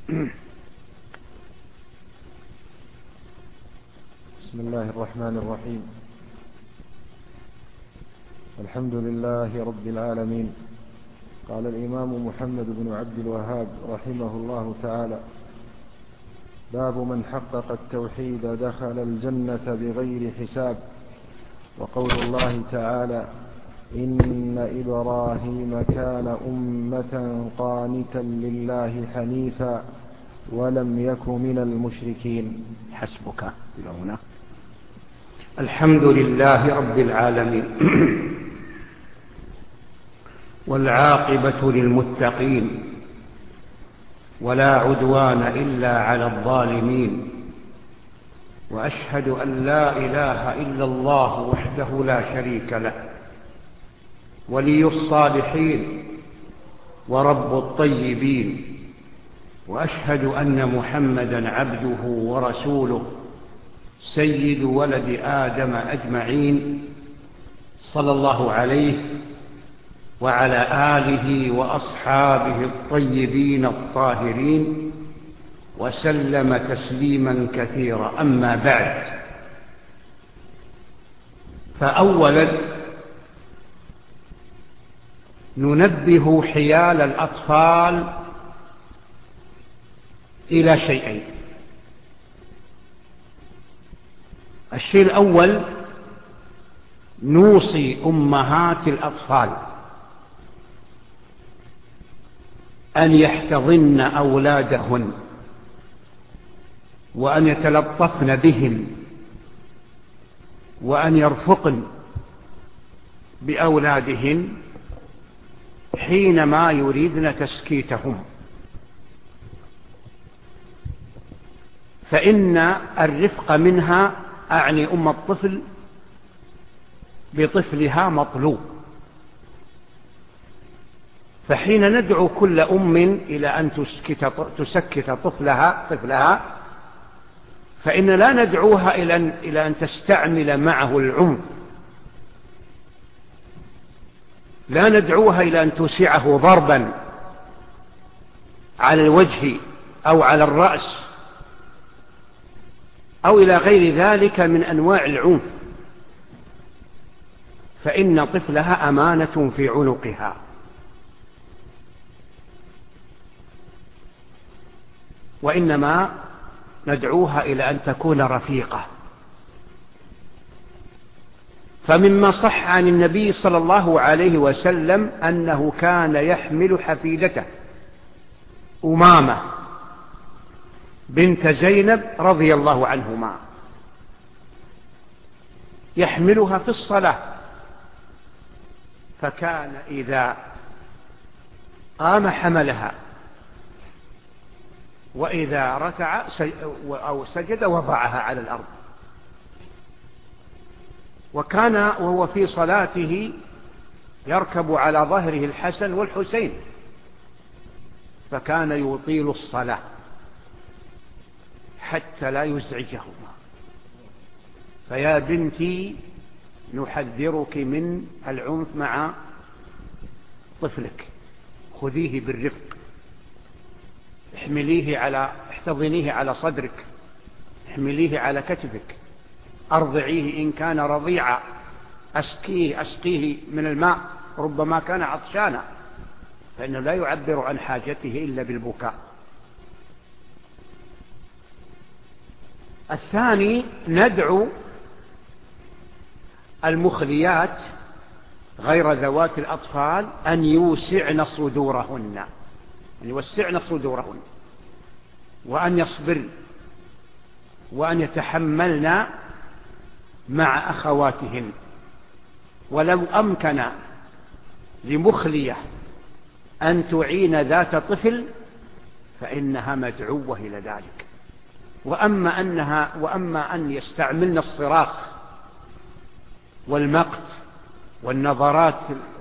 بسم الله الرحمن الرحيم. الحمد لله رب العالمين. قال الإمام محمد بن عبد الوهاب رحمه الله تعالى: باب من حقق التوحيد دخل الجنة بغير حساب. وقول الله تعالى: إن إبراهيم كان أمة قانتا لله حنيفا ولم يك من المشركين. حسبك هنا. الحمد لله رب العالمين والعاقبة للمتقين ولا عدوان إلا على الظالمين، وأشهد أن لا إله إلا الله وحده لا شريك له ولي الصالحين ورب الطيبين، وأشهد أن محمدا عبده ورسوله سيد ولد آدم أجمعين، صلى الله عليه وعلى آله وأصحابه الطيبين الطاهرين وسلم تسليما كثيرا. أما بعد، فأولا ننبه حيال الأطفال إلى شيئين. الشيء الأول: نوصي أمهات الأطفال أن يحتضن أولادهن وأن يتلطفن بهم وأن يرفقن بأولادهن حينما يريدن تسكيتهم، فإن الرفق منها، أعني أم الطفل بطفلها، مطلوب. فحين ندعو كل أم إلى أن تسكت طفلها فإن لا ندعوها إلى أن تستعمل معه العنف، لا ندعوها إلى أن توسعه ضربا على الوجه أو على الرأس أو إلى غير ذلك من أنواع العنف، فإن طفلها أمانة في عنقها. وإنما ندعوها إلى أن تكون رفيقة. فمما صح عن النبي صلى الله عليه وسلم أنه كان يحمل حفيدته أمامة بنت زينب رضي الله عنهما، يحملها في الصلاة، فكان إذا قام حملها، وإذا ركع أو سجد وضعها على الأرض. وكان وهو في صلاته يركب على ظهره الحسن والحسين، فكان يطيل الصلاة حتى لا يزعجهما. فيا بنتي نحذرك من العنف مع طفلك، خذيه بالرفق، احتضنيه على صدرك، احمليه على كتفك، أرضعيه إن كان رضيعا، أسقيه من الماء، ربما كان عطشانا، فإنه لا يعبر عن حاجته إلا بالبكاء. الثاني: ندعو المخليات غير ذوات الأطفال أن يوسعن صدورهن، أن يوسعن صدورهن، وأن يصبرن، وأن يتحملن مع أخواتهن. ولو أمكن لمخلية أن تعين ذات طفل فإنها مدعوة إلى ذلك. وأما أن يستعملن الصراخ والمقت والنظرات،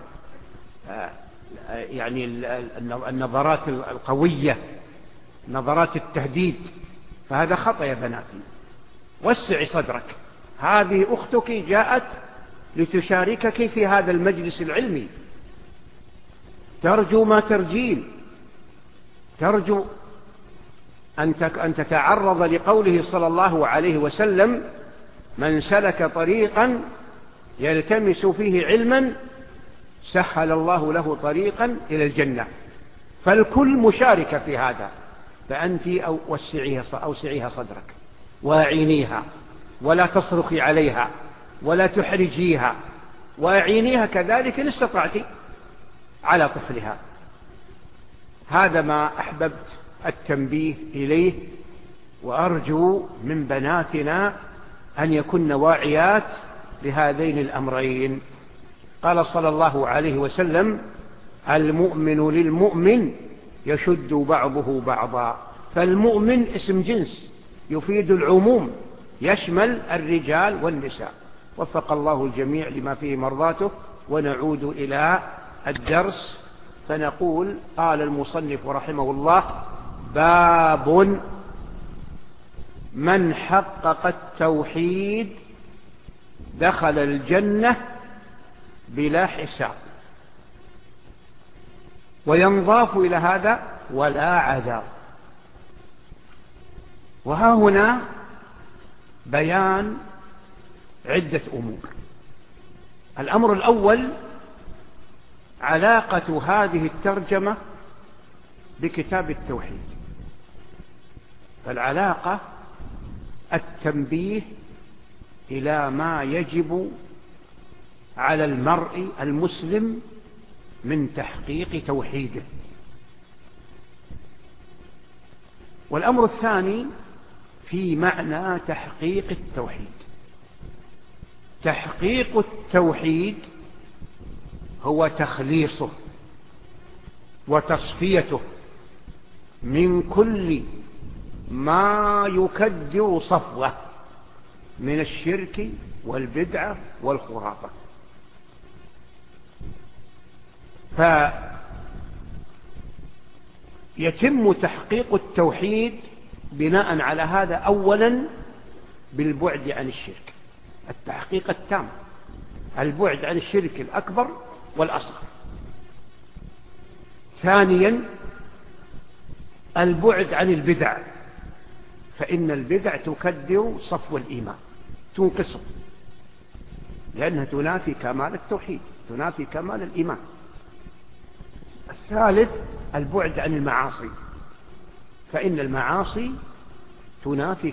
يعني النظرات القوية، نظرات التهديد، فهذا خطأ يا بناتي. وسعي صدرك، هذه أختك جاءت لتشاركك في هذا المجلس العلمي، ترجو ما ترجين، ترجو أن تتعرض لقوله صلى الله عليه وسلم: من سلك طريقا يلتمس فيه علما سهل الله له طريقا إلى الجنة. فالكل مشارك في هذا، فأنت أوسعيها صدرك واعينيها، ولا تصرخي عليها ولا تحرجيها، واعينيها كذلك إن استطعت على طفلها. هذا ما أحببت التنبيه إليه، وأرجو من بناتنا أن يكن واعيات لهذين الأمرين. قال صلى الله عليه وسلم: المؤمن للمؤمن يشد بعضه بعضا. فالمؤمن اسم جنس يفيد العموم، يشمل الرجال والنساء. وفق الله الجميع لما فيه مرضاته. ونعود إلى الدرس فنقول: قال المصنف رحمه الله: باب من حقق التوحيد دخل الجنة بلا حساب. وينضاف إلى هذا: ولا عذاب. وها هنا بيان عدة أمور. الأمر الأول: علاقة هذه الترجمة بكتاب التوحيد. فالعلاقة التنبيه إلى ما يجب على المرء المسلم من تحقيق توحيده. والأمر الثاني في معنى تحقيق التوحيد. تحقيق التوحيد هو تخليصه وتصفيته من كل ما يكدر صفوه من الشرك والبدعة والخرافة. فيتم تحقيق التوحيد بناء على هذا: أولا بالبعد عن الشرك، التحقيق التام، البعد عن الشرك الأكبر والأصغر. ثانيا البعد عن البدع، فإن البدع تكدر صفو الإيمان، تنقصه، لأنها تنافي كمال التوحيد، تنافي كمال الإيمان. الثالث البعد عن المعاصي، فإن المعاصي تنافي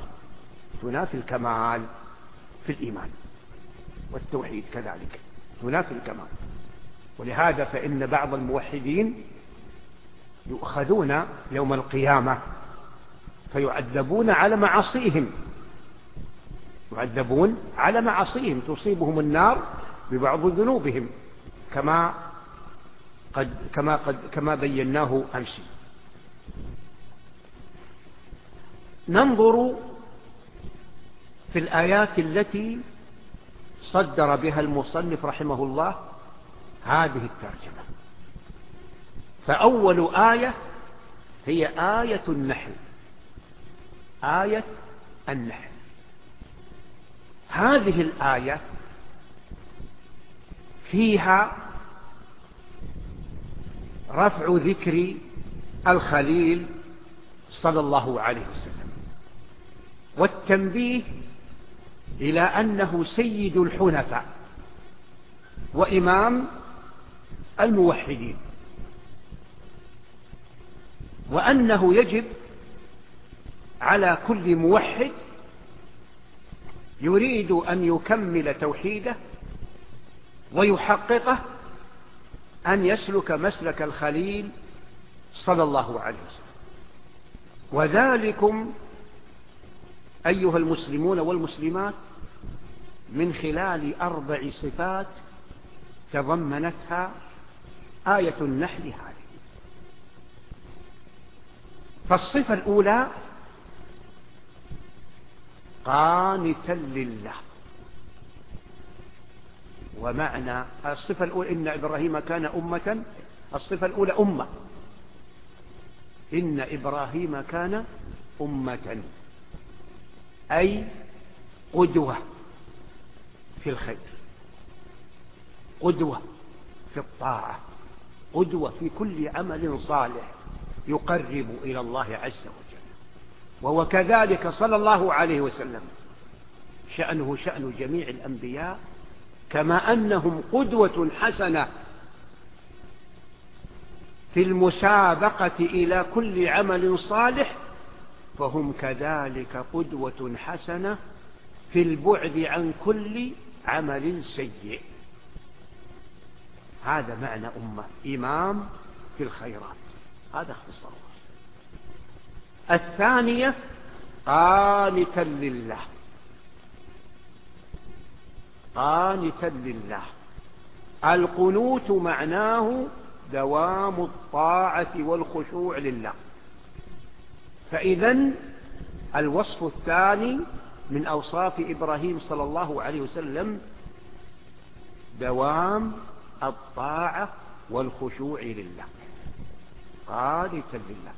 الكمال في الإيمان، والتوحيد كذلك تنافي الكمال. ولهذا فإن بعض الموحدين يؤخذون يوم القيامة فيعذبون على معاصيهم، يعذبون على معاصيهم، تصيبهم النار ببعض ذنوبهم كما بيناه أمس. ننظر في الآيات التي صدر بها المصنف رحمه الله هذه الترجمة. فأول آية هي آية النحل. آية النحل هذه الآية فيها رفع ذكر الخليل صلى الله عليه وسلم، والتنبيه إلى أنه سيد الحنفاء وإمام الموحدين، وأنه يجب على كل موحد يريد أن يكمل توحيده ويحققه أن يسلك مسلك الخليل صلى الله عليه وسلم. وذلكم أيها المسلمون والمسلمات من خلال 4 صفات تضمنتها آية النحل هذه. فالصفة الأولى: قانتا لله. ومعنى الصفة الأولى إن إبراهيم كان أمة، الصفة الأولى أمة، إن إبراهيم كان أمة، أي قدوة في الخير، قدوة في الطاعة، قدوة في كل عمل صالح يقرب إلى الله عز وجل. وهو كذلك صلى الله عليه وسلم شأنه شأن جميع الأنبياء، كما أنهم قدوة حسنة في المسابقة إلى كل عمل صالح، فهم كذلك قدوة حسنة في البعد عن كل عمل سيء. هذا معنى أمة، إمام في الخيرات، هذا اختصار. الثانية قانتا لله، قانتا لله. القنوت معناه دوام الطاعة والخشوع لله. فإذن الوصف الثاني من أوصاف إبراهيم صلى الله عليه وسلم دوام الطاعة والخشوع لله، قانتا لله.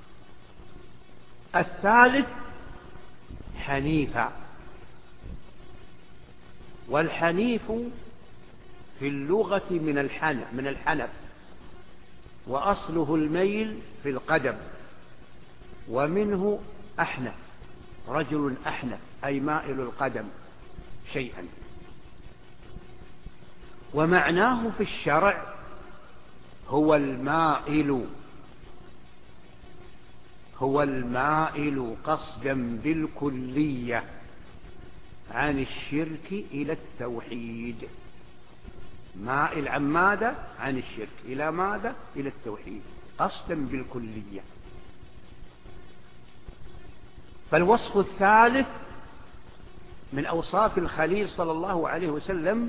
الثالث حنيفا، والحنيف في اللغة من الحنف، وأصله الميل في القدم، ومنه أحنف، رجل أحنف أي مائل القدم شيئا. ومعناه في الشرع هو المائل، هو المائل قصدا بالكلية عن الشرك إلى التوحيد. مائل عن ماذا؟ عن الشرك إلى ماذا؟ إلى التوحيد، قصدا بالكلية. فالوصف الثالث من أوصاف الخليل صلى الله عليه وسلم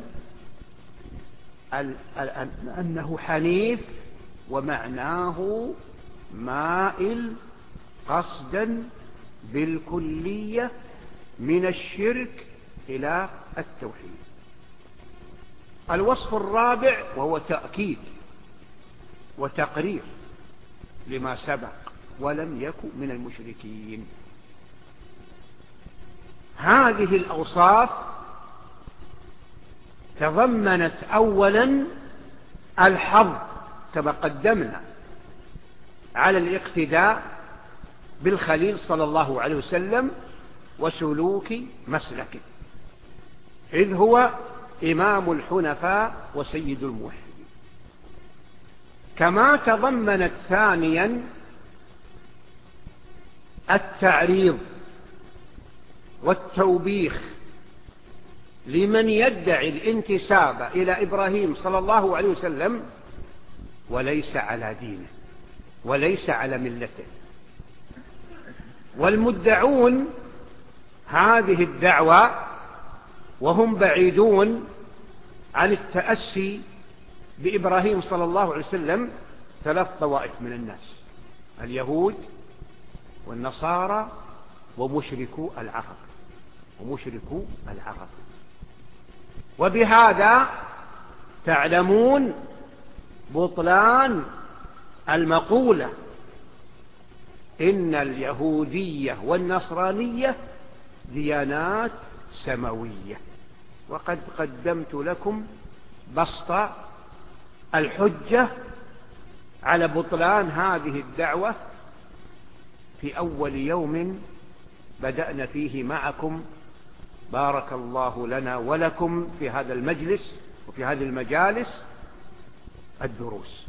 أنه حنيف، ومعناه مائل قصدا بالكلية من الشرك إلى التوحيد. الوصف الرابع وهو تأكيد وتقرير لما سبق، ولم يكن من المشركين. هذه الأوصاف تضمنت أولا الحظ كما قدمنا على الاقتداء بالخليل صلى الله عليه وسلم وسلوك مسلكه، إذ هو إمام الحنفاء وسيد الموحدين. كما تضمنت ثانيا التعريض والتوبيخ لمن يدعي الانتساب إلى إبراهيم صلى الله عليه وسلم وليس على دينه وليس على ملته. والمدعون هذه الدعوة وهم بعيدون عن التأسي بإبراهيم صلى الله عليه وسلم ثلاث طوائف من الناس: اليهود والنصارى ومشركو العرب، ومشركو العرب. وبهذا تعلمون بطلان المقولة إن اليهودية والنصرانية ديانات سماوية. وقد قدمت لكم بسط الحجة على بطلان هذه الدعوة في أول يوم بدأنا فيه معكم. بارك الله لنا ولكم في هذا المجلس وفي هذه المجالس الدروس.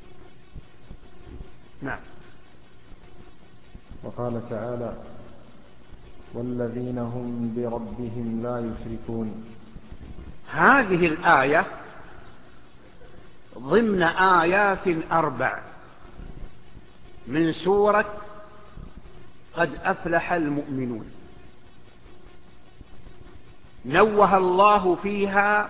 نعم. وقال تعالى: والذين هم بربهم لا يشركون. هذه الآية ضمن آيات 4 من سورة قد أفلح المؤمنون، نوه الله فيها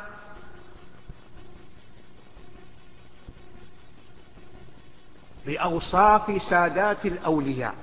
بأوصاف سادات الأولياء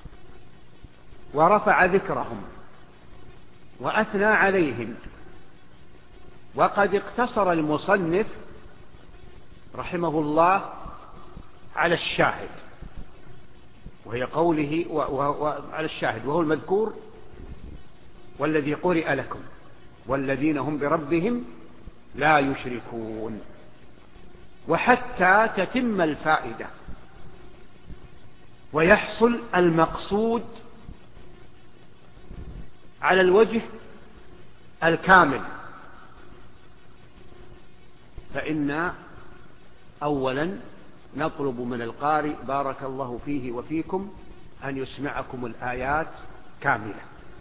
ورفع ذكرهم وأثنى عليهم. وقد اقتصر المصنف رحمه الله على الشاهد، وهي قوله على الشاهد وهو المذكور: والذي قرئ لكم والذين هم بربهم لا يشركون. وحتى تتم الفائدة ويحصل المقصود على الوجه الكامل. فإن أولا نطلب من القارئ بارك الله فيه وفيكم أن يسمعكم الآيات كاملة،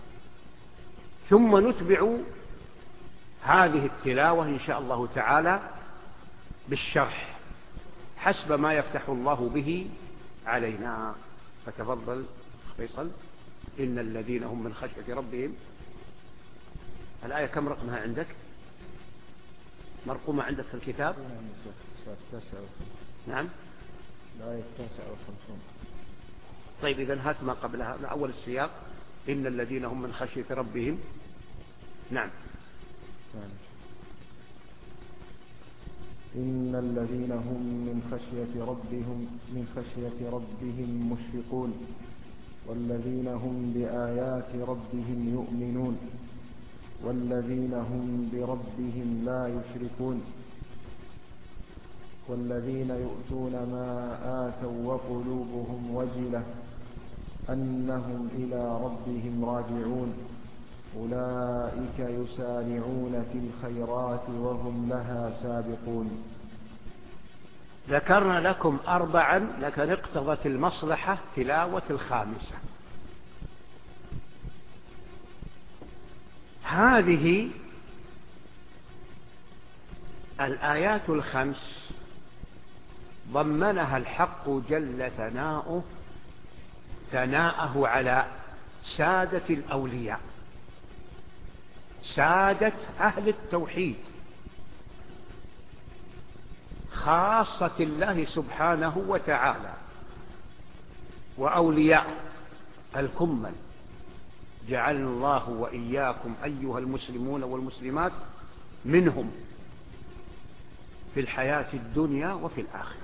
ثم نتبع هذه التلاوة إن شاء الله تعالى بالشرح حسب ما يفتح الله به علينا. فتفضل فيصل. إن الذين هم من خشية ربهم. الآية كم رقمها عندك؟ مرقومة عندك في الكتاب؟ نعم، الآية 59. طيب إذن هات ما قبلها، أول السياق. إن الذين هم من خشية ربهم. نعم. إن الذين هم من خشية ربهم مشفقون والذين هم بآيات ربهم يؤمنون والذين هم بربهم لا يشركون والذين يؤتون ما آتوا وقلوبهم وجلة أنهم إلى ربهم راجعون أولئك يسارعون في الخيرات وهم لها سابقون. ذكرنا لكم 4 لكن اقتضت المصلحة تلاوة الخامسة. هذه الآيات 5 ضمنها الحق جل ثناءه على سادة الأولياء، سادة أهل التوحيد، خاصة الله سبحانه وتعالى وأولياء الكمل. جعلنا الله وإياكم أيها المسلمون والمسلمات منهم في الحياة الدنيا وفي الآخرة.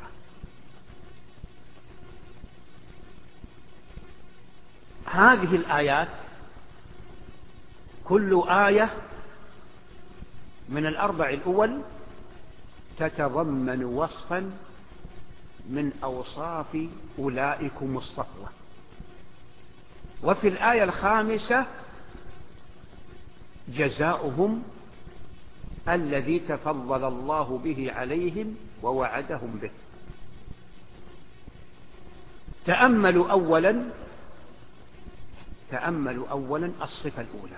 هذه الآيات كل آية من 4 الأول تتضمن وصفا من أوصاف أولئكم الصفوة. وفي الآية 5 جزاؤهم الذي تفضل الله به عليهم ووعدهم به. تأملوا أولا الصفة الأولى.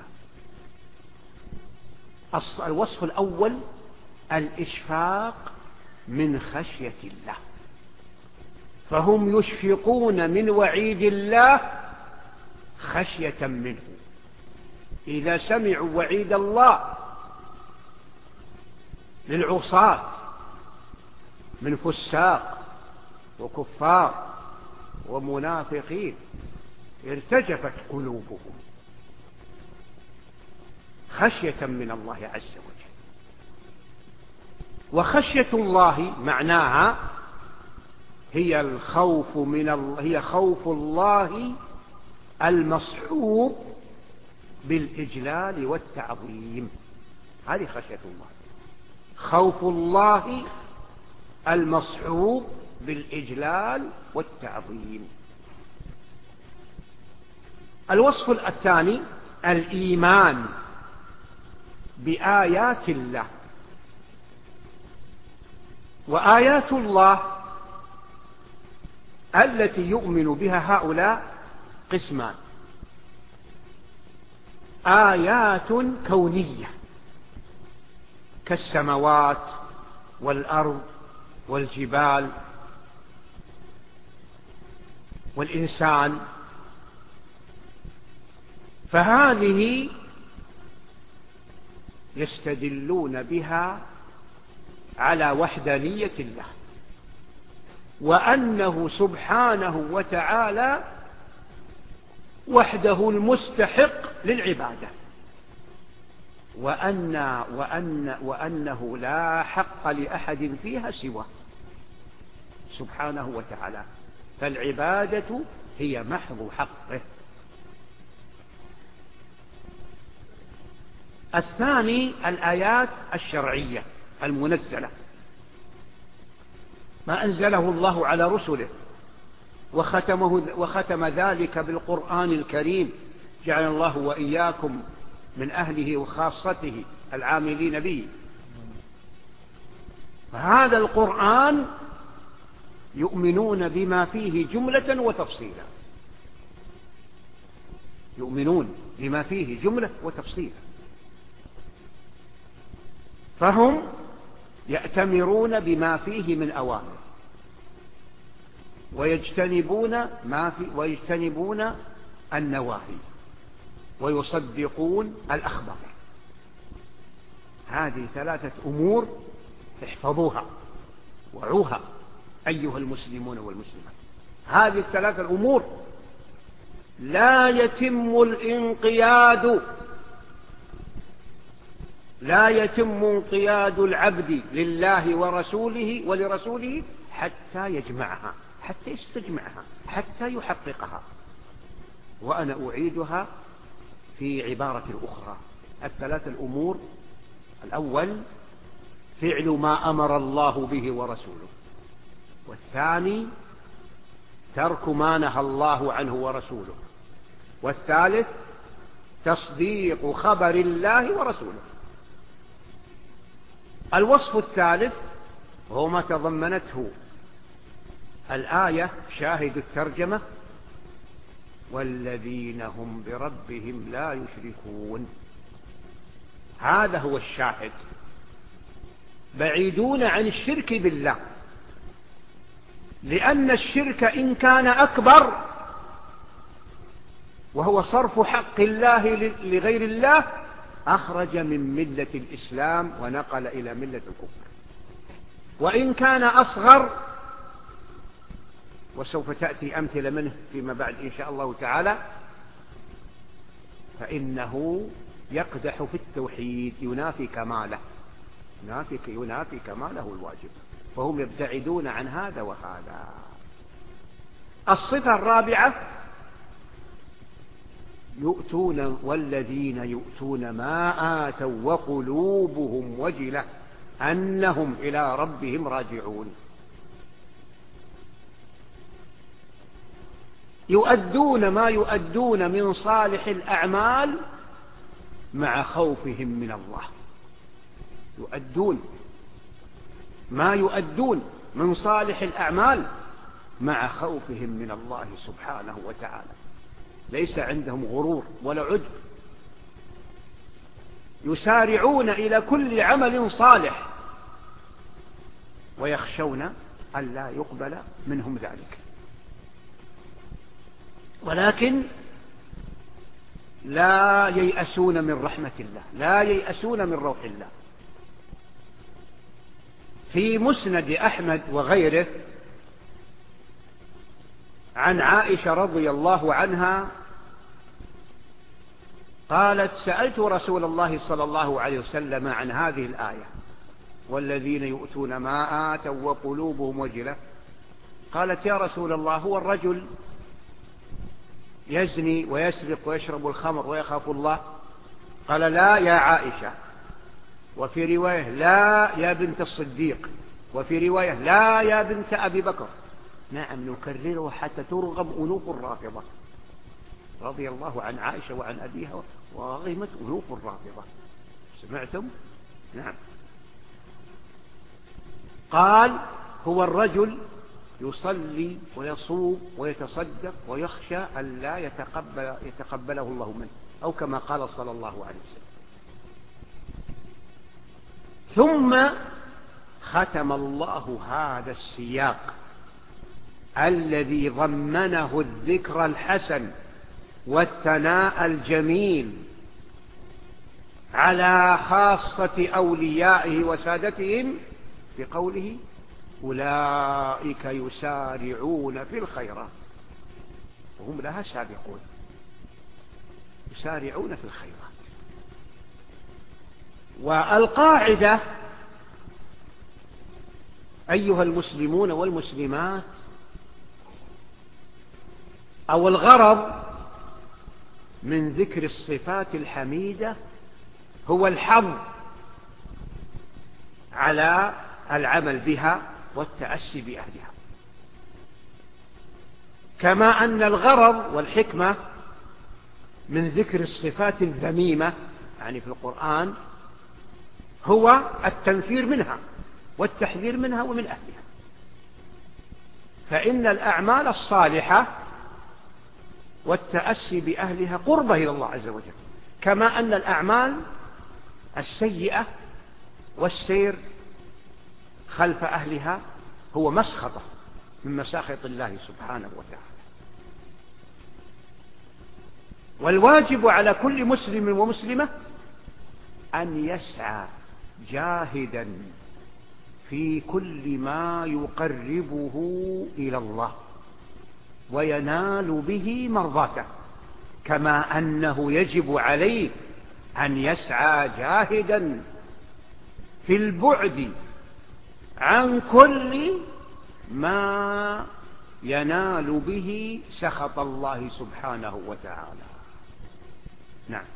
الوصف الأول الإشفاق من خشية الله، فهم يشفقون من وعيد الله خشية منه. إذا سمعوا وعيد الله للعصاة من فساق وكفار ومنافقين ارتجفت قلوبهم خشية من الله عز وجل. وخشية الله معناها هي خوف الله المصحوب بالإجلال والتعظيم. هذه خشية الله، خوف الله المصحوب بالإجلال والتعظيم. الوصف الثاني الإيمان بآيات الله. وآيات الله التي يؤمن بها هؤلاء قسمان: آيات كونية كالسماوات والأرض والجبال والإنسان، فهذه يستدلون بها على وحدانية الله وأنه سبحانه وتعالى وحده المستحق للعبادة، وأنه لا حق لأحد فيها سواه سبحانه وتعالى، فالعبادة هي محض حقه. الثاني الآيات الشرعية المنزلة، ما أنزله الله على رسله وختم ذلك بالقرآن الكريم. جعل الله وإياكم من أهله وخاصته العاملين به. فهذا القرآن يؤمنون بما فيه جملة وتفصيلا، يؤمنون بما فيه جملة وتفصيلا، فهم يأتمرون بما فيه من أوامر ويجتنبون النواهي ويصدقون الأخبار. هذه 3 أمور احفظوها وعوها أيها المسلمون والمسلمات. هذه 3 الأمور لا يتم انقياد العبد لله ولرسوله حتى يجمعها، حتى يستجمعها، حتى يحققها. وأنا أعيدها في عبارة أخرى. 3 الأمور: الأول فعل ما أمر الله به ورسوله، والثاني ترك ما نهى الله عنه ورسوله، والثالث تصديق خبر الله ورسوله. الوصف الثالث هو ما تضمنته الآية شاهد الترجمة: والذين هم بربهم لا يشركون. هذا هو الشاهد، بعيدون عن الشرك بالله، لأن الشرك إن كان أكبر وهو صرف حق الله لغير الله أخرج من ملة الإسلام ونقل إلى ملة الكفر، وإن كان أصغر، وسوف تأتي أمثلة منه فيما بعد إن شاء الله تعالى، فإنه يقدح في التوحيد، ينافي كماله الواجب، فهم يبتعدون عن هذا وهذا. الصفة الرابعة: والذين يؤتون ما آتوا وقلوبهم وجلة أنهم إلى ربهم راجعون. يؤدون ما يؤدون من صالح الأعمال مع خوفهم من الله، يؤدون ما يؤدون من صالح الأعمال مع خوفهم من الله سبحانه وتعالى. ليس عندهم غرور ولا عجب، يسارعون إلى كل عمل صالح ويخشون أن لا يقبل منهم ذلك، ولكن لا ييأسون من رحمة الله، لا ييأسون من روح الله. في مسند أحمد وغيره عن عائشة رضي الله عنها قالت: سألت رسول الله صلى الله عليه وسلم عن هذه الآية: والذين يؤتون ما آتوا وقلوبهم وجلة. قالت: يا رسول الله، هو الرجل يزني ويسرق ويشرب الخمر ويخاف الله؟ قال: لا يا عائشة. وفي رواية: لا يا بنت الصديق. وفي رواية: لا يا بنت أبي بكر. نعم، نكرره حتى ترغم أنوف الرافضة رضي الله عن عائشة وعن أبيها، ورغمت أنوف الرافضة. سمعتم؟ نعم. قال: هو الرجل يصلي ويصوم ويتصدق ويخشى أن لا يتقبله الله منه، أو كما قال صلى الله عليه وسلم. ثم ختم الله هذا السياق الذي ضمنه الذكر الحسن والثناء الجميل على خاصة أوليائه وسادتهم بقوله: أولئك يسارعون في الخيرات وهم لها سابقون. يسارعون في الخيرات. والقاعدة أيها المسلمون والمسلمات، أو الغرض من ذكر الصفات الحميدة هو الحظ على العمل بها والتأسي بأهلها، كما أن الغرض والحكمة من ذكر الصفات الذميمة يعني في القرآن هو التنفير منها والتحذير منها ومن أهلها. فإن الأعمال الصالحة والتأسي بأهلها قربة إلى الله عز وجل، كما أن الأعمال السيئة والسير خلف أهلها هو مسخطة من مساخط الله سبحانه وتعالى. والواجب على كل مسلم ومسلمة أن يسعى جاهدا في كل ما يقربه إلى الله وينال به مرضاته، كما أنه يجب عليه أن يسعى جاهدا في البعد عن كل ما ينال به سخط الله سبحانه وتعالى. نعم.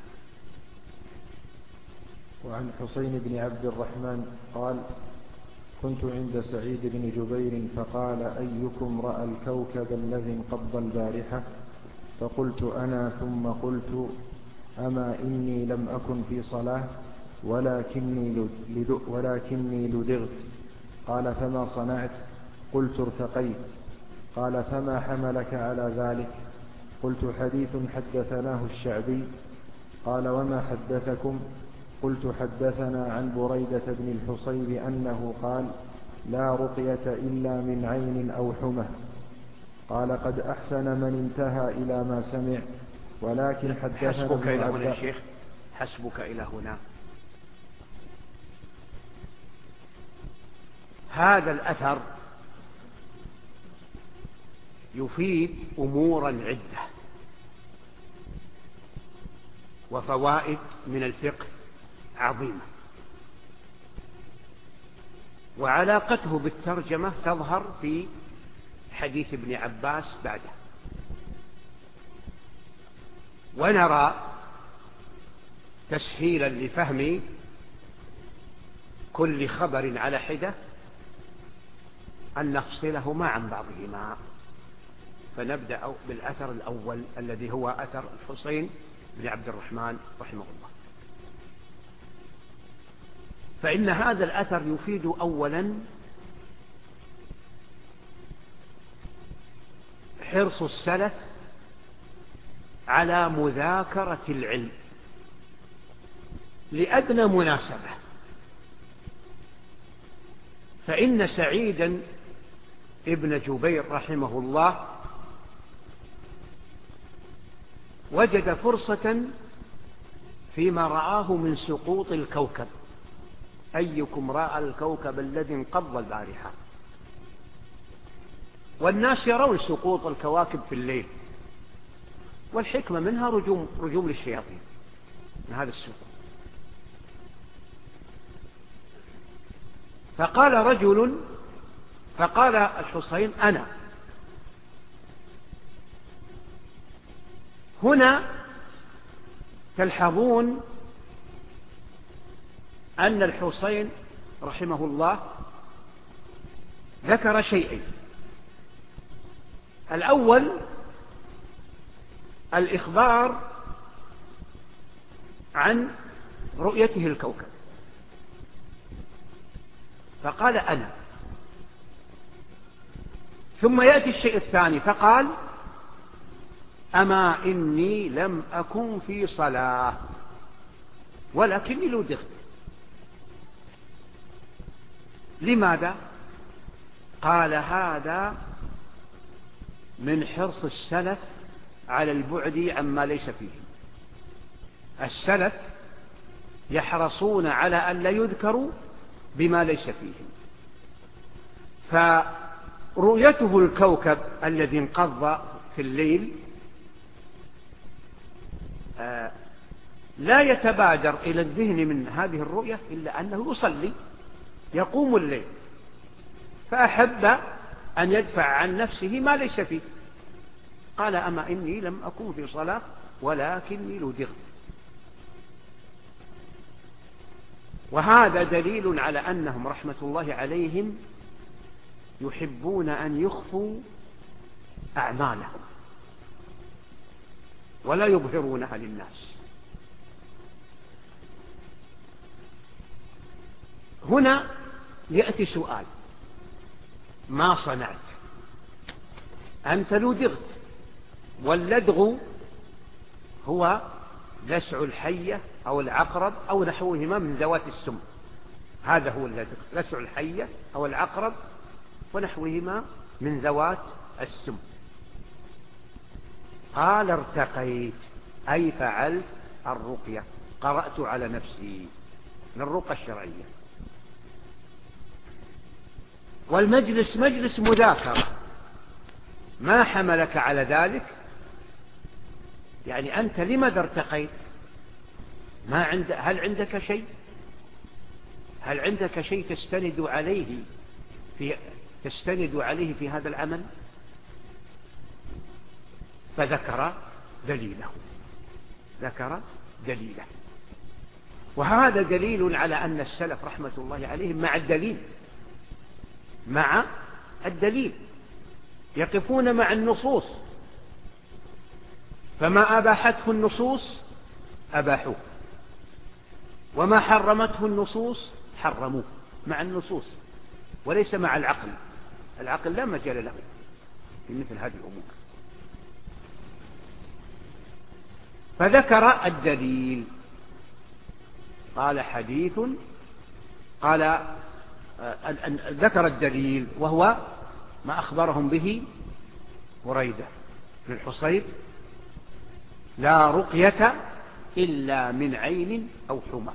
وعن حسين بن عبد الرحمن قال: كنت عند سعيد بن جبير فقال: أيكم رأى الكوكب الذي انقض البارحة؟ فقلت: أنا. ثم قلت: أما إني لم أكن في صلاة ولكني لدغت. قال: فما صنعت؟ قلت: ارتقيت. قال: فما حملك على ذلك؟ قلت: حديث حدثناه الشعبي. قال: وما حدثكم؟ قلت: حدثنا عن بريدة بن الحصيب أنه قال: لا رقية إلا من عين أو حمى. قال: قد أحسن من انتهى إلى ما سمع، ولكن حدثنا حسبك إلى هنا يا شيخ، حسبك إلى هنا. هذا الأثر يفيد أمورا عدة وفوائد من الفقه عظيمة، وعلاقته بالترجمة تظهر في حديث ابن عباس بعده. ونرى تسهيلا لفهم كل خبر على حدة أن نفصلهما عن بعضهما. فنبدأ بالأثر الأول الذي هو أثر الحسين بن عبد الرحمن رحمه الله. فإن هذا الأثر يفيد أولا حرص السلف على مذاكرة العلم لأدنى مناسبة. فإن سعيدا ابن جبير رحمه الله وجد فرصة فيما رآه من سقوط الكوكب: أيكم رأى الكوكب الذي انقض البارحة؟ والناس يرون سقوط الكواكب في الليل، والحكمة منها رجوم للشياطين من هذا السقوط. فقال الحسين: أنا. هنا تلحظون أن الحسين رحمه الله ذكر شيئين: الأول الإخبار عن رؤيته الكوكب، فقال: أنا. ثم يأتي الشيء الثاني فقال: أما إني لم أكن في صلاة ولكني لدغت. لماذا؟ قال: هذا من حرص السلف على البعد عما ليس فيه. السلف يحرصون على أن لا يذكروا بما ليس فيه. فرؤيته الكوكب الذي انقض في الليل لا يتبادر إلى الذهن من هذه الرؤية إلا أنه يصلي يقوم الليل، فأحب أن يدفع عن نفسه ما ليس فيه. قال: أما إني لم أكن في صلاة ولكني لدغت. وهذا دليل على أنهم رحمة الله عليهم يحبون أن يخفوا أعمالهم ولا يظهرونها للناس. هنا يأتي سؤال: ما صنعت؟ أنت لدغت، واللدغ هو لسع الحية أو العقرب أو نحوهما من ذوات السم. هذا هو اللدغ، لسع الحية أو العقرب ونحوهما من ذوات السم. قال: ارتقيت، أي فعلت الرقية، قرأت على نفسي من الرقى الشرعية. والمجلس مجلس مذاكرة. ما حملك على ذلك؟ يعني أنت لماذا ارتقيت؟ هل عندك شيء؟ هل عندك شيء تستند عليه في هذا العمل؟ فذكر دليله. وهذا دليل على أن السلف رحمة الله عليهم مع الدليل يقفون مع النصوص، فما أباحته النصوص أباحوه، وما حرمته النصوص حرموه، مع النصوص وليس مع العقل. العقل لا مجال له في مثل هذه الأمور. فذكر الدليل، قال حديث، ذكر الدليل وهو ما أخبرهم به بريدة بن الحصيب: لا رقية إلا من عين أو حمى.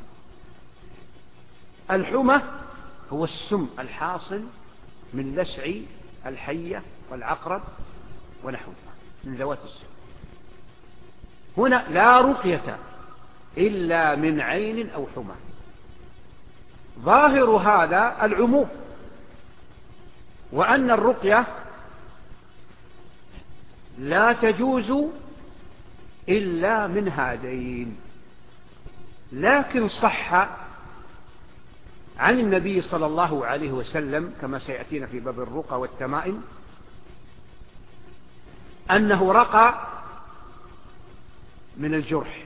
الحمى هو السم الحاصل من لسع الحية والعقرب ونحوها من ذوات السم. هنا لا رقية إلا من عين أو حمى. ظاهر هذا العموم، وأن الرقية لا تجوز إلا من هذين. لكن صح عن النبي صلى الله عليه وسلم كما سيأتينا في باب الرقى والتمائم أنه رقى من الجرح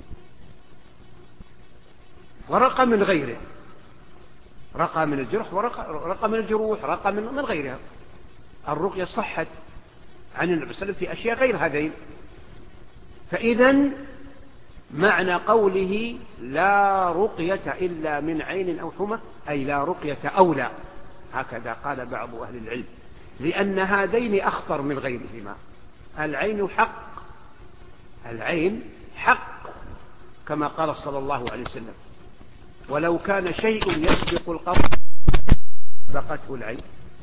ورقى من غيره، رقى من الجرح ورقى من الجروح، رقى من غيرها. الرقية صحت عن النبي صلى الله عليه وسلم في أشياء غير هذين. فإذن معنى قوله لا رقية إلا من عين أو حمى أي لا رقية أولى، هكذا قال بعض أهل العلم، لأن هذين أخطر من غيرهما. العين حق كما قال صلى الله عليه وسلم: ولو كان شيء يسبق القول سبقته العين.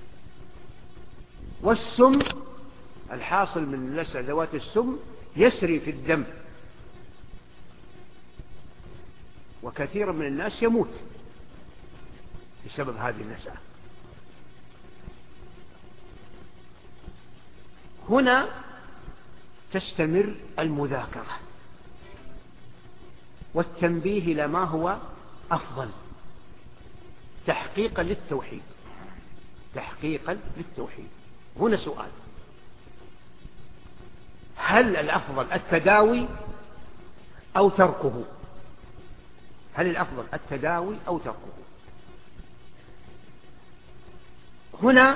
والسم الحاصل من لسع ذوات السم يسري في الدم، وكثير من الناس يموت بسبب هذه اللسعة. هنا تستمر المذاكرة والتنبيه لما هو أفضل تحقيقا للتوحيد. هنا سؤال: هل الأفضل التداوي أو تركه؟ هنا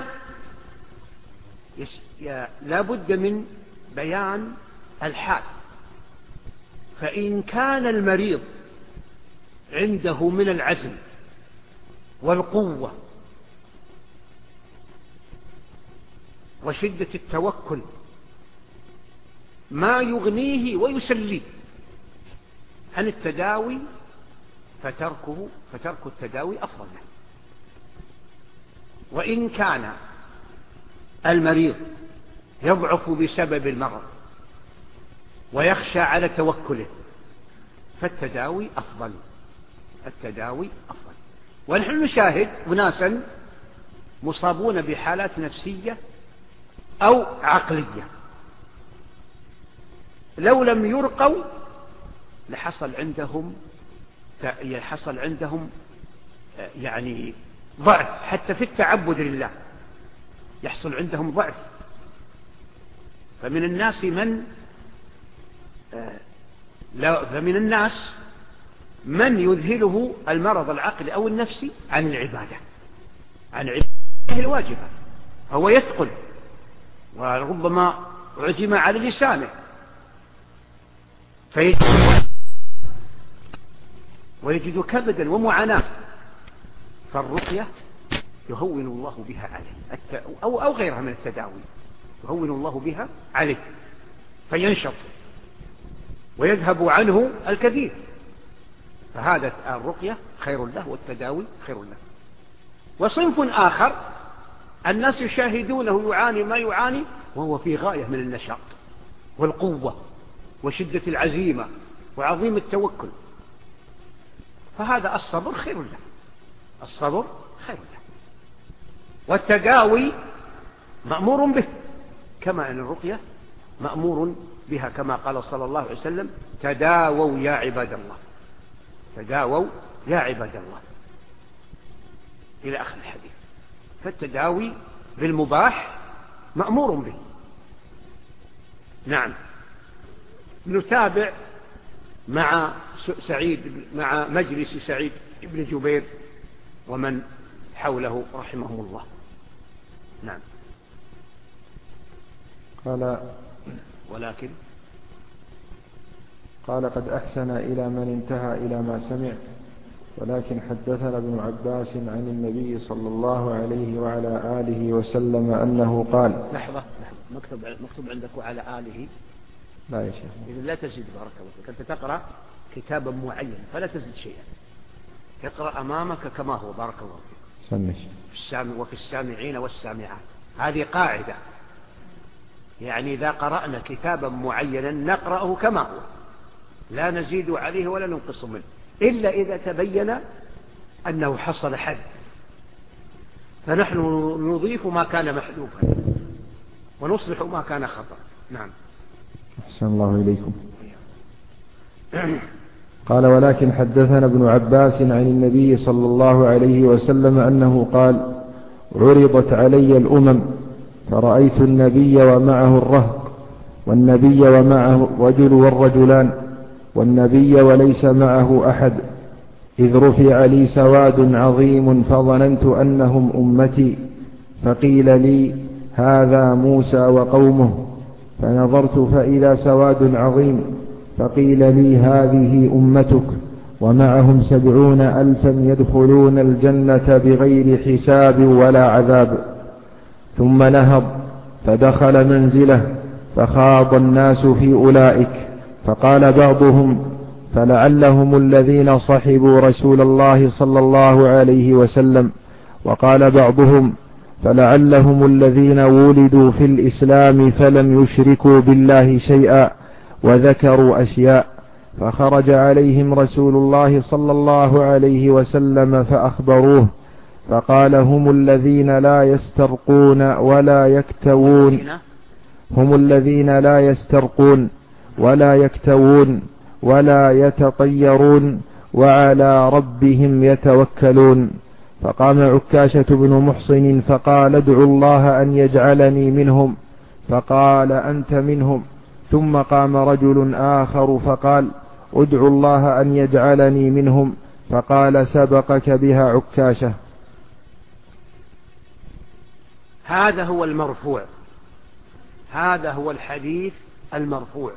لا بد من بيان الحال. فإن كان المريض عنده من العزم والقوة وشدة التوكل ما يغنيه ويسليه عن التداوي، فترك التداوي أفضل له. وإن كان المريض يضعف بسبب المرض ويخشى على توكله فالتداوي أفضل. ونحن نشاهد أناسا مصابون بحالات نفسية أو عقلية لو لم يرقوا لحصل عندهم يعني ضعف حتى في التعبد لله، يحصل عندهم ضعف. فمن الناس من يذهله المرض العقلي أو النفسي عن العبادة، عن عبادة الواجبة، فهو يثقل وربما عزم على لسانه ويجد كبدا ومعاناة، فالرقية يهون الله بها عليه أو غيرها من التداوي، يهون الله بها عليه فينشط ويذهب عنه الكثير، فهذا الرقية خير له والتداوي خير له. وصنف آخر الناس يشاهدونه يعاني ما يعاني وهو في غاية من النشاط والقوة وشدة العزيمة وعظيم التوكل، فهذا الصبر خير له، الصبر خير له. والتداوي مأمور به كما أن الرقية مأمور بها، كما قال صلى الله عليه وسلم: تداووا يا عباد الله، تداووا يا عباد الله، إلى آخر الحديث. فالتداوي بالمباح مأمور به. نعم. نتابع مع مجلس سعيد بن جبير ومن حوله رحمهم الله. نعم. قال قد أحسن إلى من انتهى إلى ما سمع، ولكن حدثنا ابن عباس عن النبي صلى الله عليه وعلى آله وسلم أنه قال. لحظة مكتوب عندك وعلى آله. لا يا شيخ. إذا لا تزيد بارك الله فيك، أنت تقرأ كتابا معين فلا تزيد شيئا، اقرأ أمامك كما هو بارك الله فيك. سمش. وفي السامعين والسامعات، هذه قاعدة، يعني إذا قرأنا كتابا معينا نقرأه كما هو، لا نزيد عليه ولا ننقص منه، إلا إذا تبين أنه حصل حد، فنحن نضيف ما كان محذوفا ونصلح ما كان خطأ. نعم. أحسن الله إليكم. قال ولكن حدثنا ابن عباس عن النبي صلى الله عليه وسلم أنه قال: عرضت علي الأمم فرأيت النبي ومعه الرهط، والنبي ومعه الرجل والرجلان، والنبي وليس معه أحد، إذ رفع لي سواد عظيم فظننت أنهم أمتي، فقيل لي: هذا موسى وقومه، فنظرت فإذا سواد عظيم، فقيل لي: هذه أمتك، ومعهم 70,000 يدخلون الجنة بغير حساب ولا عذاب. ثم نهض فدخل منزله، فخاض الناس في أولئك، فقال بعضهم: فلعلهم الذين صحبوا رسول الله صلى الله عليه وسلم، وقال بعضهم: فلعلهم الذين ولدوا في الإسلام فلم يشركوا بالله شيئا، وذكروا أشياء، فخرج عليهم رسول الله صلى الله عليه وسلم فأخبروه، فقال: هم الذين لا يسترقون ولا يكتوون، هم الذين لا يسترقون ولا يكتوون ولا يتطيرون وعلى ربهم يتوكلون. فقام عكاشة بن محصن فقال: ادعوا الله أن يجعلني منهم، فقال: أنت منهم. ثم قام رجل آخر فقال: ادعوا الله أن يجعلني منهم، فقال: سبقك بها عكاشة. هذا هو المرفوع، هذا هو الحديث المرفوع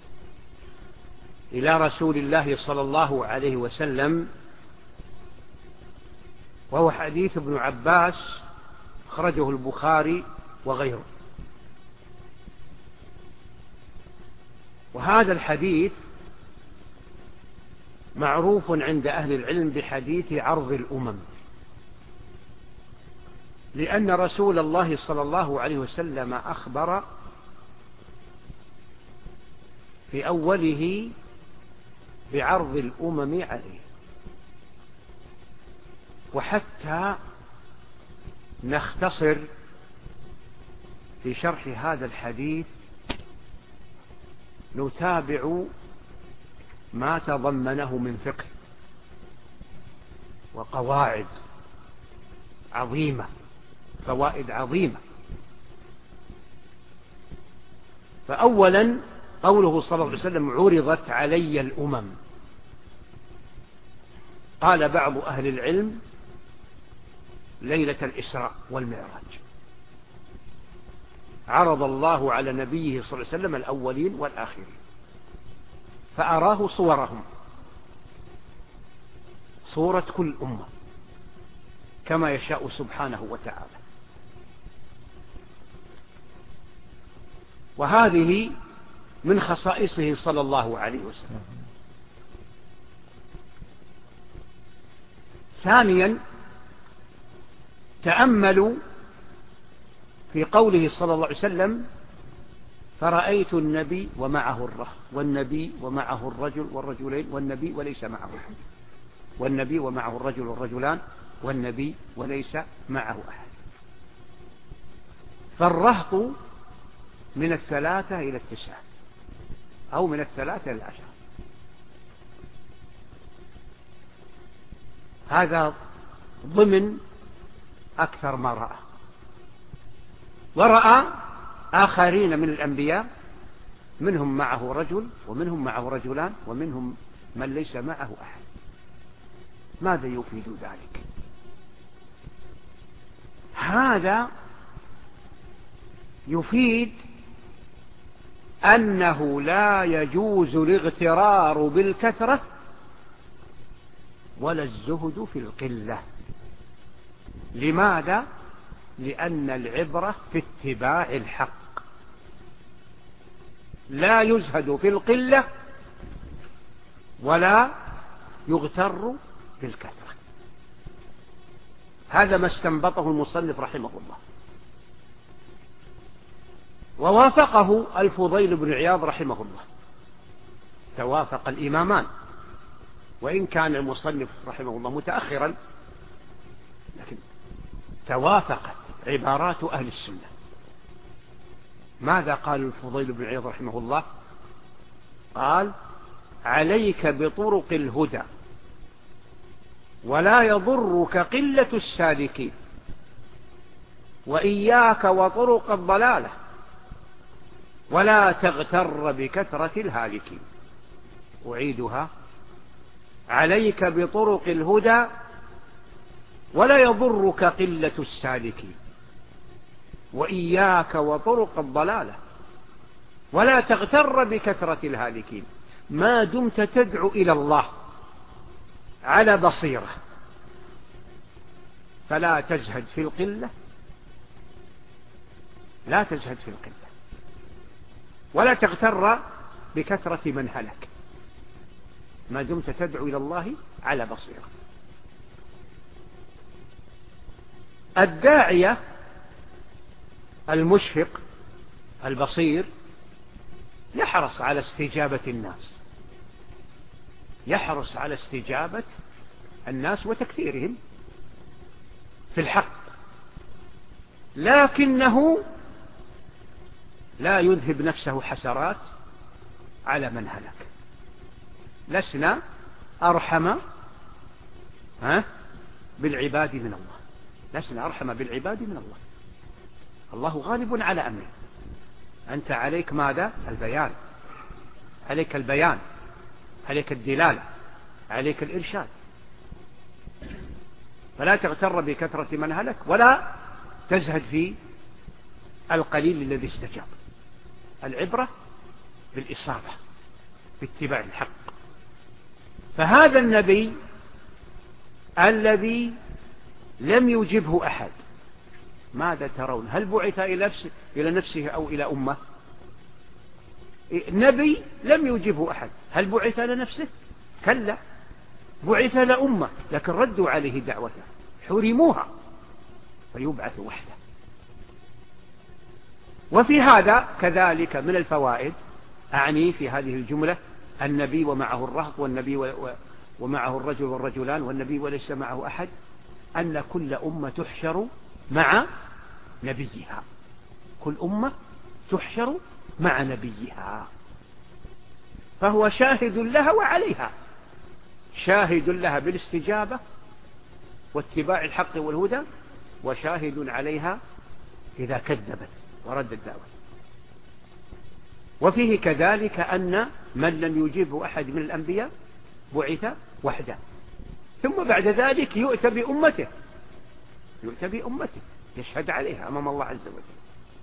إلى رسول الله صلى الله عليه وسلم، وهو حديث ابن عباس أخرجه البخاري وغيره. وهذا الحديث معروف عند أهل العلم بحديث عرض الأمم، لأن رسول الله صلى الله عليه وسلم أخبر في أوله بعرض الأمم عليه. وحتى نختصر في شرح هذا الحديث نتابع ما تضمنه من فقه وقواعد عظيمة، فوائد عظيمة. فأولا قوله صلى الله عليه وسلم: عرضت علي الأمم، قال بعض أهل العلم ليلة الإسراء والمعراج عرض الله على نبيه صلى الله عليه وسلم الأولين والآخرين فأراه صورهم، صورة كل أمة كما يشاء سبحانه وتعالى. وهذه من خصائصه صلى الله عليه وسلم. ثانيا تأملوا في قوله صلى الله عليه وسلم فرأيت النبي ومعه الرهط والنبي ومعه الرجل والرجلين والنبي وليس معه أحد، والنبي ومعه الرجل والرجلان والنبي وليس معه أحد. فالرهط من 3 إلى 9 أو من 3 إلى 10. هذا ضمن أكثر ما رأى. ورأى آخرين من الأنبياء منهم معه رجل ومنهم معه رجلان ومنهم من ليس معه أحد. ماذا يفيد ذلك؟ هذا يفيد أنه لا يجوز الاغترار بالكثرة ولا الزهد في القلة. لماذا؟ لأن العبرة في اتباع الحق، لا يزهد في القلة ولا يغتر بالكثرة. هذا ما استنبطه المصنف رحمه الله، ووافقه الفضيل بن عياض رحمه الله. توافق الإمامان، وإن كان المصنف رحمه الله متأخرا، لكن توافقت عبارات أهل السنة. ماذا قال الفضيل بن عياض رحمه الله؟ قال عليك بطرق الهدى ولا يضرك قلة السالكين، وإياك وطرق الضلالة ولا تغتر بكثرة الهالكين. أعيدها: عليك بطرق الهدى ولا يضرك قلة السالكين، وإياك وطرق الضلالة ولا تغتر بكثرة الهالكين، ما دمت تدعو إلى الله على بصيرة، فلا تزهد في القلة، لا تزهد في القلة، ولا تغتر بكثرة من هلك، ما دمت تدعو إلى الله على بصيرة. الداعية المشفق البصير يحرص على استجابة الناس، يحرص على استجابة الناس وتكثيرهم في الحق، لكنه لا يذهب نفسه حسرات على من هلك. لسنا أرحم بالعباد من الله، لسنا أرحم بالعباد من الله. الله غالب على أمره. أنت عليك ماذا؟ البيان، عليك البيان، عليك الدلالة، عليك الإرشاد. فلا تغتر بكثرة من هلك ولا تزهد في القليل الذي استجاب. العبرة بالإصابة، باتباع الحق. فهذا النبي الذي لم يجبه أحد، ماذا ترون؟ هل بعث إلى نفسه أو إلى أمة؟ نبي لم يجبه أحد، هل بعث لنفسه؟ كلا، بعث لأمة، لكن ردوا عليه دعوته، حرموها، فيبعث وحده. وفي هذا كذلك من الفوائد، أعني في هذه الجملة النبي ومعه الرهط والنبي ومعه الرجل والرجلان والنبي وليس معه أحد، أن كل أمة تحشر مع نبيها، كل أمة تحشر مع نبيها، فهو شاهد لها وعليها، شاهد لها بالاستجابة واتباع الحق والهدى، وشاهد عليها إذا كذبت ورد الدعوة. وفيه كذلك أن من لم يجيبه أحد من الأنبياء بعث وحده، ثم بعد ذلك يؤتى بأمته يشهد عليها أمام الله عز وجل.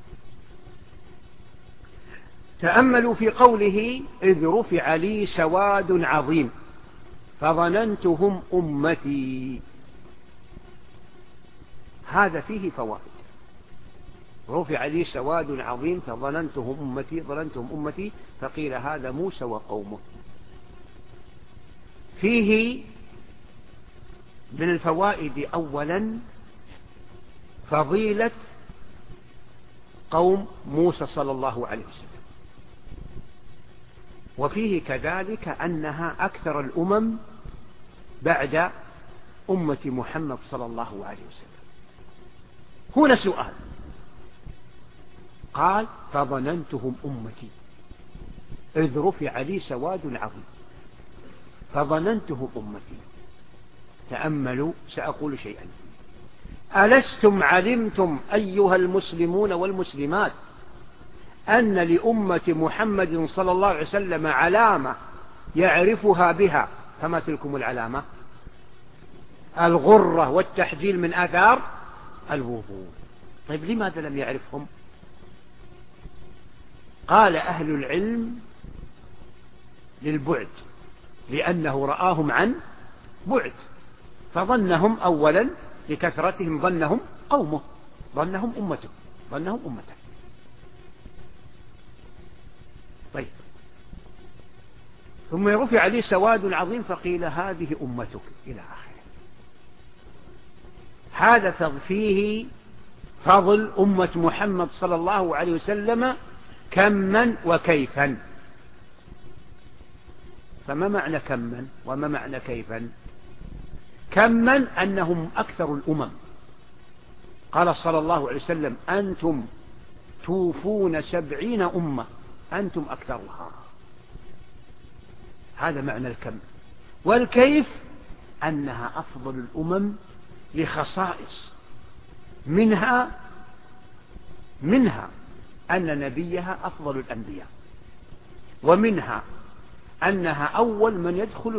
تأملوا في قوله إذ رفع لي سواد عظيم فظننتهم أمتي، هذا فيه فوائد. رفع لي سواد عظيم فظننتهم أمتي فقيل هذا موسى وقومه. فيه من الفوائد أولا فضيلة قوم موسى صلى الله عليه وسلم، وفيه كذلك أنها أكثر الأمم بعد أمة محمد صلى الله عليه وسلم. هنا سؤال، قال فظننتهم أمتي إذ رفع لي سواد عظيم فظننتهم أمتي. تأملوا، سأقول شيئا. ألستم علمتم أيها المسلمون والمسلمات أن لأمة محمد صلى الله عليه وسلم علامة يعرفها بها، فما تلكم العلامة؟ الغرة والتحجيل من آثار الوضوء. طيب لماذا لم يعرفهم؟ قال أهل العلم للبعد، لأنه رآهم عن بعد، فظنهم أولا لكثرتهم، ظنهم قومه، ظنهم أمته. طيب، ثم رفع لي سواد عظيم فقيل هذه أمتك إلى آخره. هذا فيه فضل أمة محمد صلى الله عليه وسلم كما وكيفا. فما معنى كما وما معنى كيفا؟ كما أنهم أكثر الأمم، قال صلى الله عليه وسلم أنتم توفون 70 أمة أنتم أكثرها، هذا معنى الكم. والكيف أنها أفضل الأمم لخصائص، منها أن نبيها أفضل الأنبياء، ومنها أنها أول من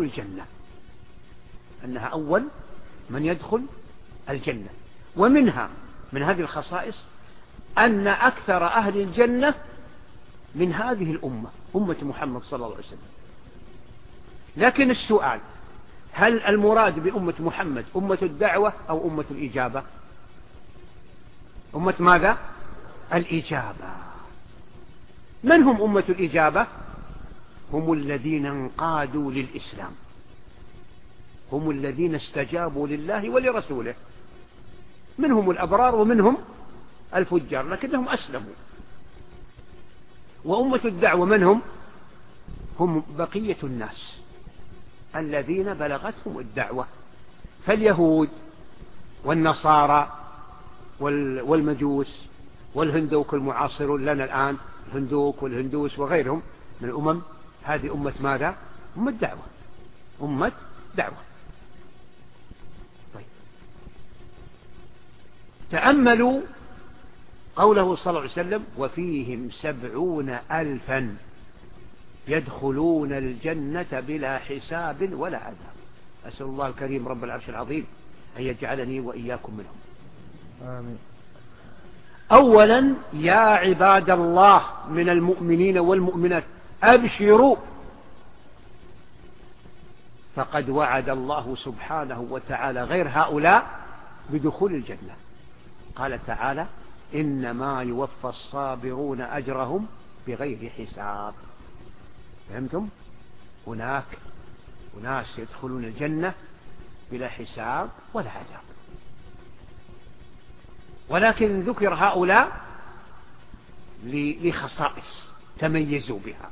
يدخل الجنة، ومنها من هذه الخصائص أن أكثر أهل الجنة من هذه الأمة، أمة محمد صلى الله عليه وسلم. لكن السؤال، هل المراد بأمة محمد أمة الدعوة أو أمة الإجابة؟ أمة ماذا؟ الإجابة. من هم أمة الإجابة؟ هم الذين انقادوا للإسلام، هم الذين استجابوا لله ولرسوله، منهم الأبرار ومنهم الفجار لكنهم أسلموا. وأمة الدعوة من هم بقية الناس الذين بلغتهم الدعوة، فاليهود والنصارى والمجوس والهندوك المعاصرون لنا الآن، الهندوك والهندوس وغيرهم من الأمم، هذه أمة ماذا؟ أمة دعوة. طيب، تأملوا قوله صلى الله عليه وسلم وفيهم 70,000 يدخلون الجنة بلا حساب ولا عذاب. أسأل الله الكريم رب العرش العظيم أن يجعلني وإياكم منهم. آمين. أولا يا عباد الله من المؤمنين والمؤمنات أبشروا، فقد وعد الله سبحانه وتعالى غير هؤلاء بدخول الجنة. قال تعالى إنما يوفى الصابرون أجرهم بغير حساب. فهمتم؟ هناك أناس يدخلون الجنة بلا حساب ولا عذاب، ولكن ذكر هؤلاء لخصائص تميزوا بها.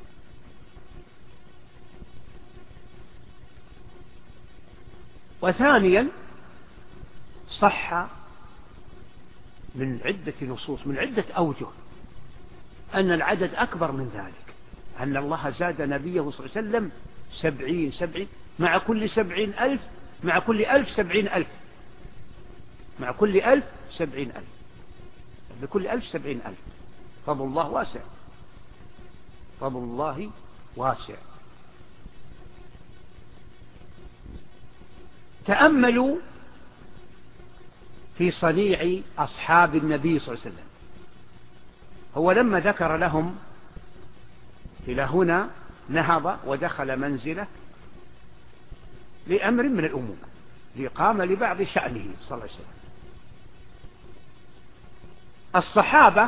وثانيا صح من عدة نصوص من عدة أوجه أن العدد أكبر من ذلك، أن الله زاد نبيه صلى الله عليه وسلم 70 مع كل 70,000، مع كل 1000 70,000، مع كل 1000 70,000، بكل 1000 70,000. فضل الله واسع، فضل الله واسع. تأملوا في صنيع أصحاب النبي صلى الله عليه وسلم. هو لما ذكر لهم إلى هنا نهض ودخل منزله لأمر من الأمور لقام لبعض شأنه صلى الله عليه وسلم. الصحابة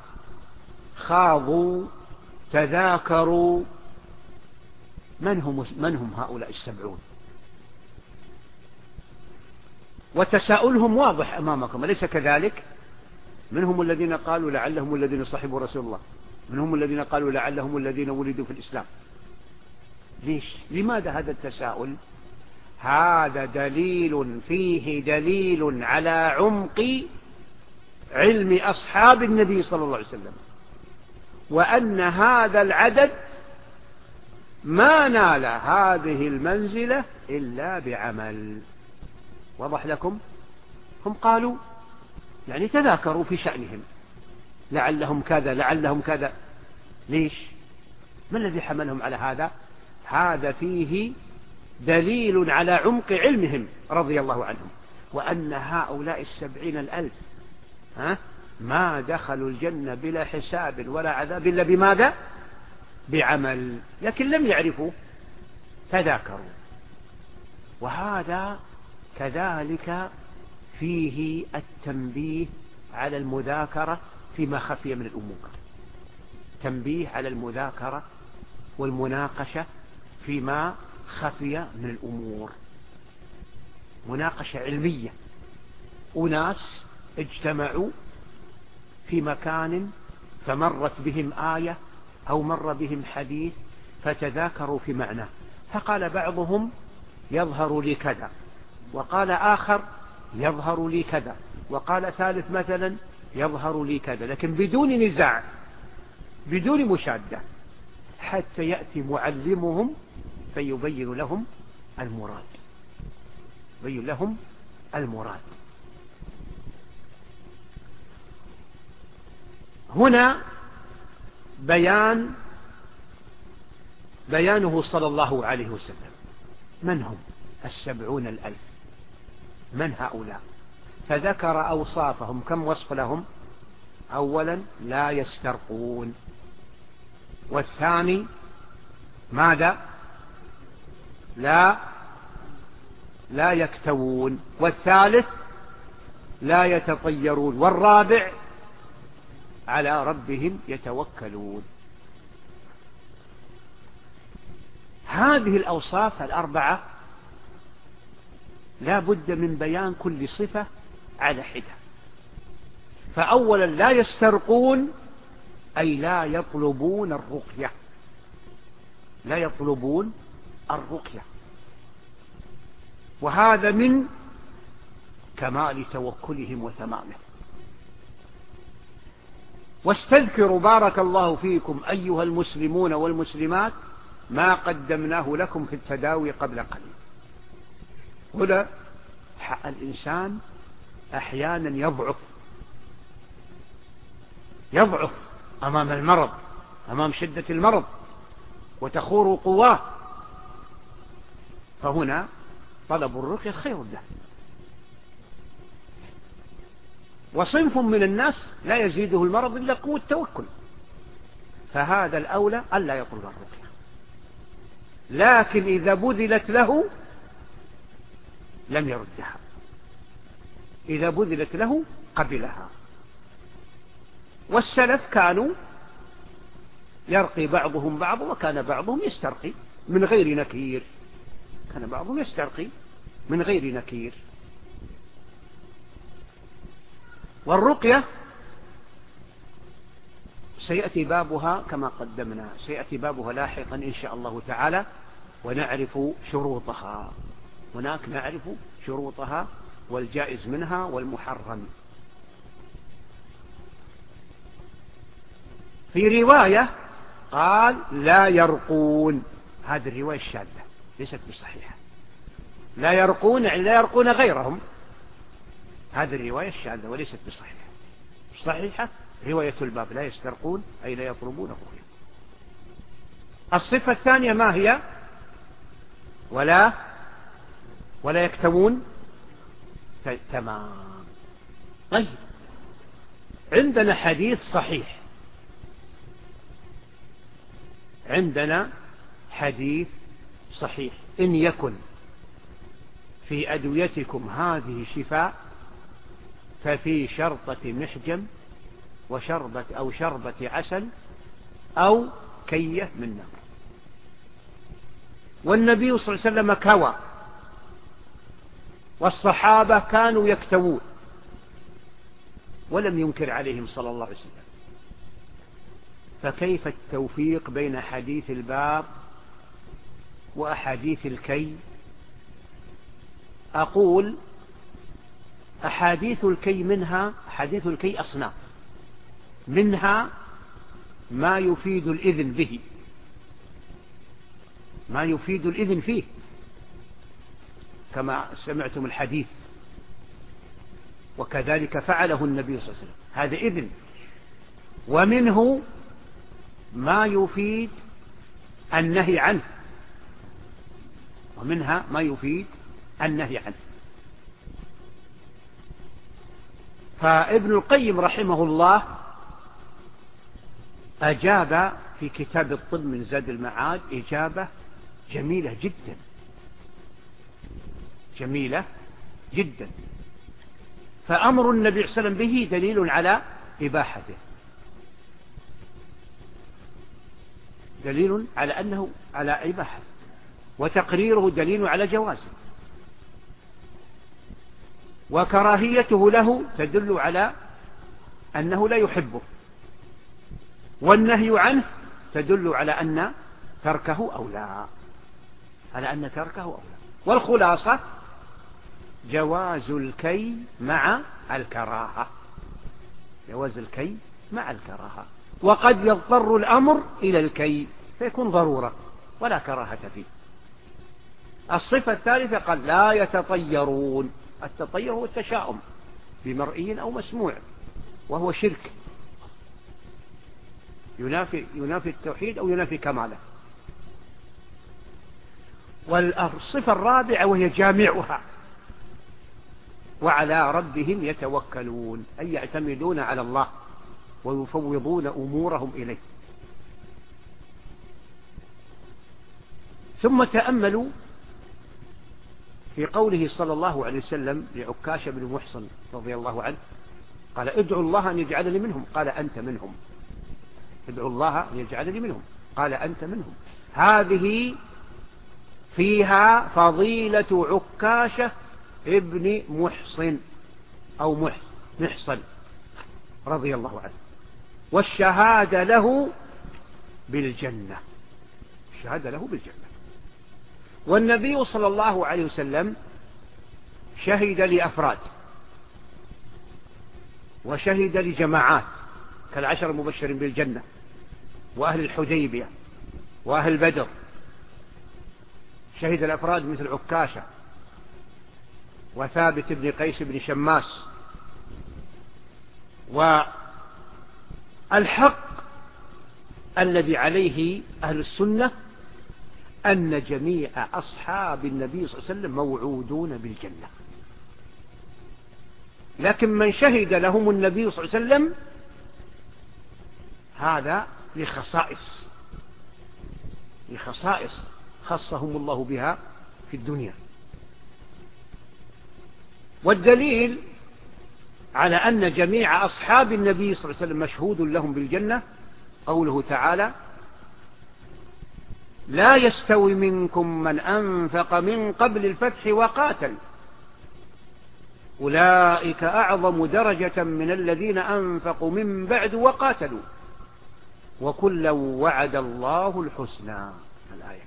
خاضوا تذاكروا من هم هؤلاء السبعون، وتساؤلهم واضح أمامكم أليس كذلك؟ منهم الذين قالوا لعلهم الذين صحبوا رسول الله، منهم الذين قالوا لعلهم الذين ولدوا في الإسلام. ليش؟ لماذا هذا التساؤل؟ هذا دليل فيه دليل على عمق علم أصحاب النبي صلى الله عليه وسلم، وأن هذا العدد ما نال هذه المنزلة إلا بعمل. وضح لكم؟ هم قالوا يعني تذاكروا في شأنهم لعلهم كذا لعلهم كذا. ليش؟ ما الذي حملهم على هذا؟ هذا فيه دليل على عمق علمهم رضي الله عنهم، وأن هؤلاء 70,000 ما دخلوا الجنة بلا حساب ولا عذاب إلا بماذا؟ بعمل. لكن لم يعرفوا، تذاكروا. وهذا كذلك فيه التنبيه على المذاكرة فيما خفي من الأمور، تنبيه على المذاكرة والمناقشة فيما خفي من الأمور، مناقشة علمية. أناس اجتمعوا في مكان فمرت بهم آية أو مر بهم حديث فتذاكروا في معناه، فقال بعضهم يظهر لي كذا، وقال آخر يظهر لي كذا، وقال ثالث مثلا يظهر لي كذا، لكن بدون نزاع بدون مشادة، حتى يأتي معلمهم فيبين لهم المراد، يبين لهم المراد. هنا بيانه صلى الله عليه وسلم من هم 70,000، من هؤلاء؟ فذكر أوصافهم. كم وصف لهم؟ أولا لا يسترقون، والثاني ماذا؟ لا يكتوون، والثالث لا يتطيرون، والرابع على ربهم يتوكلون. هذه الأوصاف الأربعة لا بد من بيان كل صفة على حدة. فأولا لا يسترقون، أي لا يطلبون الرقية، لا يطلبون الرقية، وهذا من كمال توكلهم وتمامه. واستذكروا بارك الله فيكم أيها المسلمون والمسلمات ما قدمناه لكم في التداوي قبل قليل. هنا الإنسان أحيانا يضعف أمام المرض، أمام شدة المرض وتخور قواه، فهنا طلب الرقية خير له. وصنف من الناس لا يزيده المرض إلا قوة التوكل، فهذا الأولى ألا يطلب الرقية، لكن إذا بذلت له لم يردها، إذا بذلت له قبلها. والسلف كانوا يرقي بعضهم بعض، وكان بعضهم يسترقي من غير نكير، كان بعضهم يسترقي من غير نكير. والرقية سيأتي بابها كما قدمنا، سيأتي بابها لاحقا إن شاء الله تعالى، ونعرف شروطها. هناك نعرف شروطها والجائز منها والمحرم. في رواية قال لا يرقون، هذه الرواية الشاذة ليست بصحيحة. لا يرقون يعني لا يرقون غيرهم، هذه الرواية الشاذة وليست بصحيحة. صحيحة رواية الباب لا يسترقون أي لا يطلبون الرقية. الصفة الثانية ما هي؟ ولا يكتوون. تمام. طيب، عندنا حديث صحيح، عندنا حديث صحيح: إن يكن في أدويتكم هذه شفاء ففي شرطة محجم شربة عسل أو كية من نار. والنبي صلى الله عليه وسلم كوى، والصحابة كانوا يكتوون، ولم ينكر عليهم صلى الله عليه وسلم. فكيف التوفيق بين حديث الباب وأحاديث الكي؟ أقول أحاديث الكي أصناف، منها ما يفيد الإذن به، ما يفيد الإذن فيه، كما سمعتم الحديث، وكذلك فعله النبي صلى الله عليه وسلم، هذا إذن. ومنه ما يفيد النهي عنه، ومنها ما يفيد النهي عنه. فابن القيم رحمه الله أجاب في كتاب الطب من زاد المعاد إجابة جميلة جدا، جميلة جدا. فأمر النبي صلى الله عليه وسلم به دليل على إباحته، دليل على أنه على إباحته، وتقريره دليل على جوازه، وكراهيته له تدل على أنه لا يحبه، والنهي عنه تدل على أن تركه أولى، على أن تركه أولى. والخلاصة جواز الكي مع الكراهة، جواز الكي مع الكراهة. وقد يضطر الأمر إلى الكي فيكون ضرورة ولا كراهة فيه. الصفة الثالثة قال لا يتطيرون. التطير هو التشاؤم بمرئي أو مسموع، وهو شرك ينافي التوحيد أو ينافي كماله. والصفة الرابعة وهي جامعها: وعلى ربهم يتوكلون، أي يعتمدون على الله ويفوضون أمورهم إليه. ثم تأملوا في قوله صلى الله عليه وسلم لعكاشة بن محصن رضي الله عنه، قال ادعوا الله أن يجعلني منهم، قال أنت منهم. ادعوا الله أن يجعلني منهم، قال أنت منهم. هذه فيها فضيلة عكاشة ابن محصن أو محصن رضي الله عنه، والشهادة له بالجنة، الشهادة له بالجنة. والنبي صلى الله عليه وسلم شهد لأفراد وشهد لجماعات كالعشر المبشرين بالجنة وأهل الحديبية وأهل بدر. شهد الأفراد مثل عكاشة وثابت بن قيس بن شماس. والحق الذي عليه أهل السنة أن جميع أصحاب النبي صلى الله عليه وسلم موعودون بالجنة، لكن من شهد لهم النبي صلى الله عليه وسلم هذا لخصائص خصهم الله بها في الدنيا. والدليل على أن جميع أصحاب النبي صلى الله عليه وسلم مشهود لهم بالجنة قوله تعالى: لا يستوي منكم من أنفق من قبل الفتح وقاتل أولئك أعظم درجة من الذين أنفقوا من بعد وقاتلوا وكلا وعد الله الحسنى. الآية.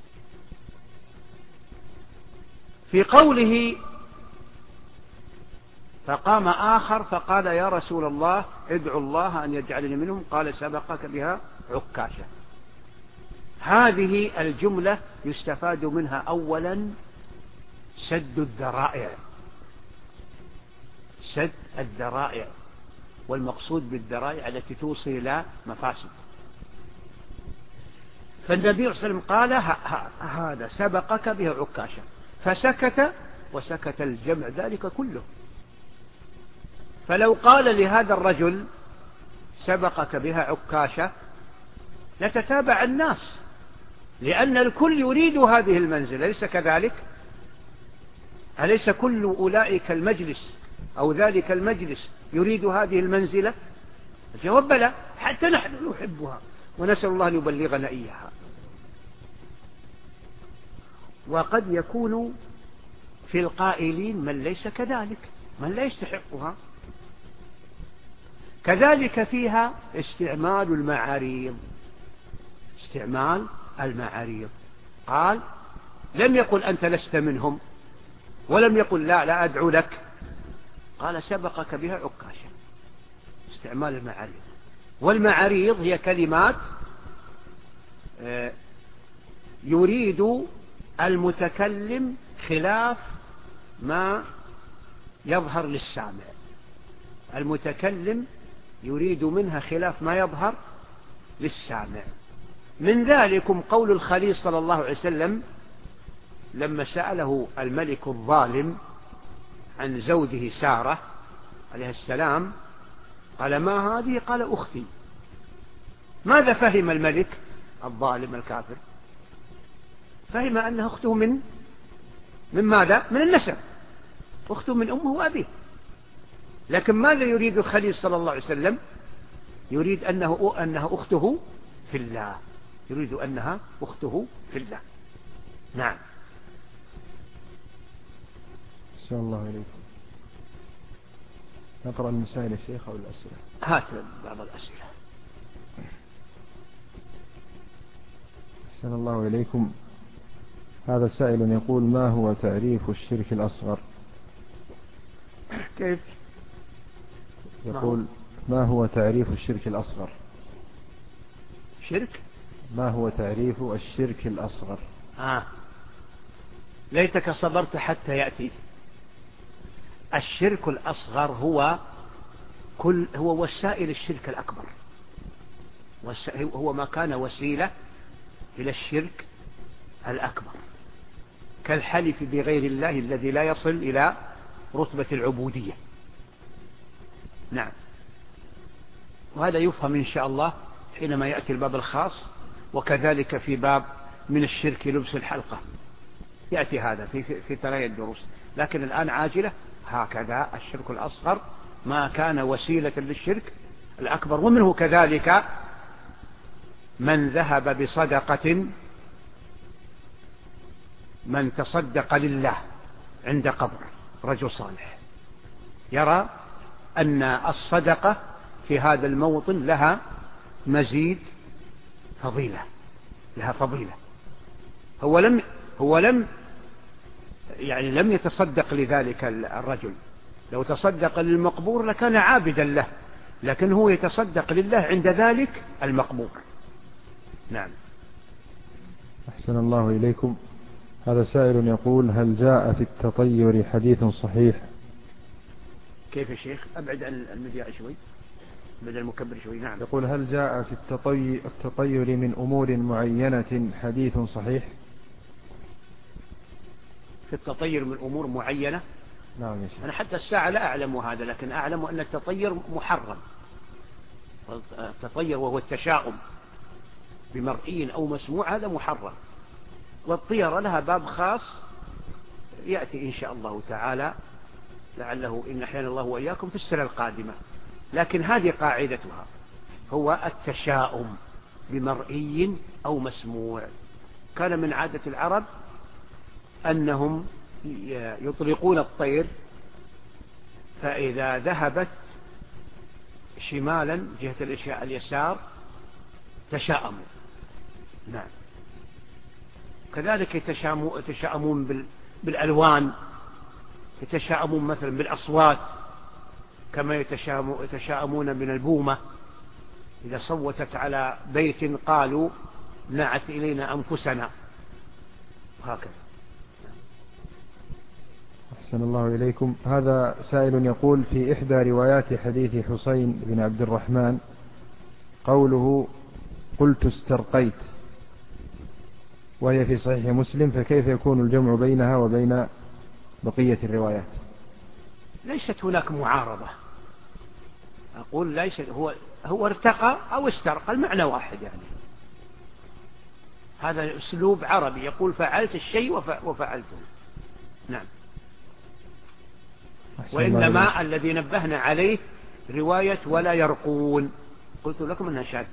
في قوله: فقام آخر فقال يا رسول الله ادعو الله أن يجعلني منهم، قال سبقك بها عكاشة. هذه الجملة يستفاد منها أولا سد الذرائع، سد الذرائع، والمقصود بالذرائع التي توصل إلى مفاسد. فالنبي صلى الله عليه وسلم قال هذا سبقك بها عكاشة، فسكت وسكت الجمع ذلك كله. فلو قال لهذا الرجل سبقك بها عكاشة لتتابع الناس، لأن الكل يريد هذه المنزلة، أليس كذلك؟ أليس كل أولئك المجلس أو ذلك المجلس يريد هذه المنزلة؟ الجواب بلى، حتى نحن نحبها ونسأل الله أن يبلغنا إياها. وقد يكون في القائلين من ليس كذلك، من لا يستحقها. كذلك فيها استعمال المعاريض، استعمال المعاريض. قال لم يقل أنت لست منهم، ولم يقل لا أدعو لك، قال سبقك بها عكاشة. استعمال المعاريض. والمعاريض هي كلمات يريد المتكلم خلاف ما يظهر للسامع. المتكلم يريد منها خلاف ما يظهر للسامع. من ذلكم قول الخليل صلى الله عليه وسلم لما سأله الملك الظالم عن زوجه سارة عليه السلام، قال ما هذه؟ قال أختي. ماذا فهم الملك الظالم الكافر؟ فهم أنها أخته من ماذا؟ من النسب، أخته من أمه وأبيه. لكن ماذا يريد الخليل صلى الله عليه وسلم؟ يريد أنها أخته في الله، يريد أنها أخته في الله. نعم. أحسن الله إليكم. نقرأ المسائل يا شيخ أو الأسئلة؟ هات بعض الأسئلة. أحسن الله إليكم. هذا سائل يقول ما هو تعريف الشرك الأصغر؟ كيف؟ يقول ما هو تعريف الشرك الأصغر؟ شرك؟ ما هو تعريف الشرك الأصغر؟ ليتك صبرت حتى يأتي. الشرك الأصغر هو وسائل الشرك الأكبر، هو ما كان وسيلة إلى الشرك الأكبر، كالحلف بغير الله الذي لا يصل إلى رتبة العبودية. نعم. وهذا يفهم إن شاء الله حينما يأتي الباب الخاص. وكذلك في باب من الشرك لبس الحلقة يأتي هذا في ثنايا الدروس. لكن الآن عاجلة هكذا الشرك الأصغر ما كان وسيلة للشرك الأكبر. ومنه كذلك من ذهب بصدقة، من تصدق لله عند قبر رجل صالح، يرى أن الصدقة في هذا الموطن لها مزيد فضيلة، لها فضيلة. هو لم يتصدق لذلك الرجل. لو تصدق للمقبور لكان عابدا له، لكن هو يتصدق لله عند ذلك المقبور. نعم. أحسن الله إليكم. هذا سائل يقول هل جاء في التطير حديث صحيح؟ كيف يا شيخ؟ أبعد عن المذياع شوي، بدل المكبر شوي. نعم. يقول هل جاء في التطير من أمور معينة حديث صحيح؟ في التطير من أمور معينة؟ نعم يا شيخ. أنا حتى الساعة لا أعلم هذا، لكن أعلم أن التطير محرم. التطير وهو التشاؤم بمرئي أو مسموع هذا محرم. والطيرة لها باب خاص يأتي إن شاء الله تعالى، لعله إن أحيانا الله وإياكم في السنة القادمة. لكن هذه قاعدتها، هو التشاؤم بمرئي أو مسموع. كان من عادة العرب أنهم يطلقون الطير، فإذا ذهبت شمالا جهة اليسار تشاءموا. نعم. كذلك يتشاءمون بالألوان، يتشاءمون مثلا بالأصوات، كما يتشاءمون من البومة إذا صوتت على بيت قالوا نعت إلينا أنفسنا، وهكذا. أحسن الله إليكم. هذا سائل يقول في إحدى روايات حديث حسين بن عبد الرحمن قوله قلت استرقيت، وهي في صحيح مسلم، فكيف يكون الجمع بينها وبين بقية الروايات؟ ليست هناك معارضة، أقول ليس هو ارتقى أو استرقى، المعنى واحد يعني. هذا أسلوب عربي، يقول فعلت الشيء وفعلته. نعم. وإنما الذي نبهنا عليه رواية ولا يرقون، قلت لكم أنها شاذة.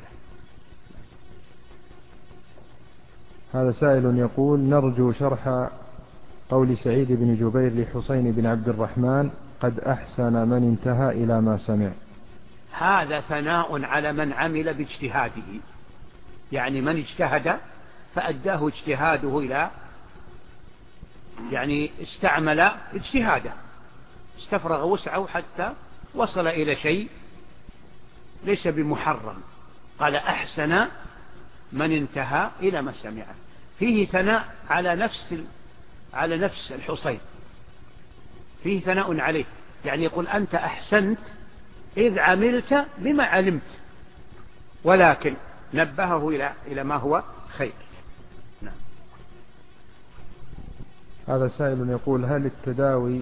هذا سائل يقول: نرجو شرح قول سعيد بن جبير لحسين بن عبد الرحمن: قد أحسن من انتهى إلى ما سمع. هذا ثناء على من عمل باجتهاده، يعني من اجتهد فأداه اجتهاده إلى، يعني استعمل اجتهاده، استفرغ وسعه حتى وصل إلى شيء ليس بمحرم. قال أحسن من انتهى إلى ما سمع، فيه ثناء على نفس الحسين، فيه ثناء عليه، يعني يقول أنت أحسنت إذ عملت بما علمت، ولكن نبهه إلى ما هو خير. نعم. هذا سائل يقول: هل التداوي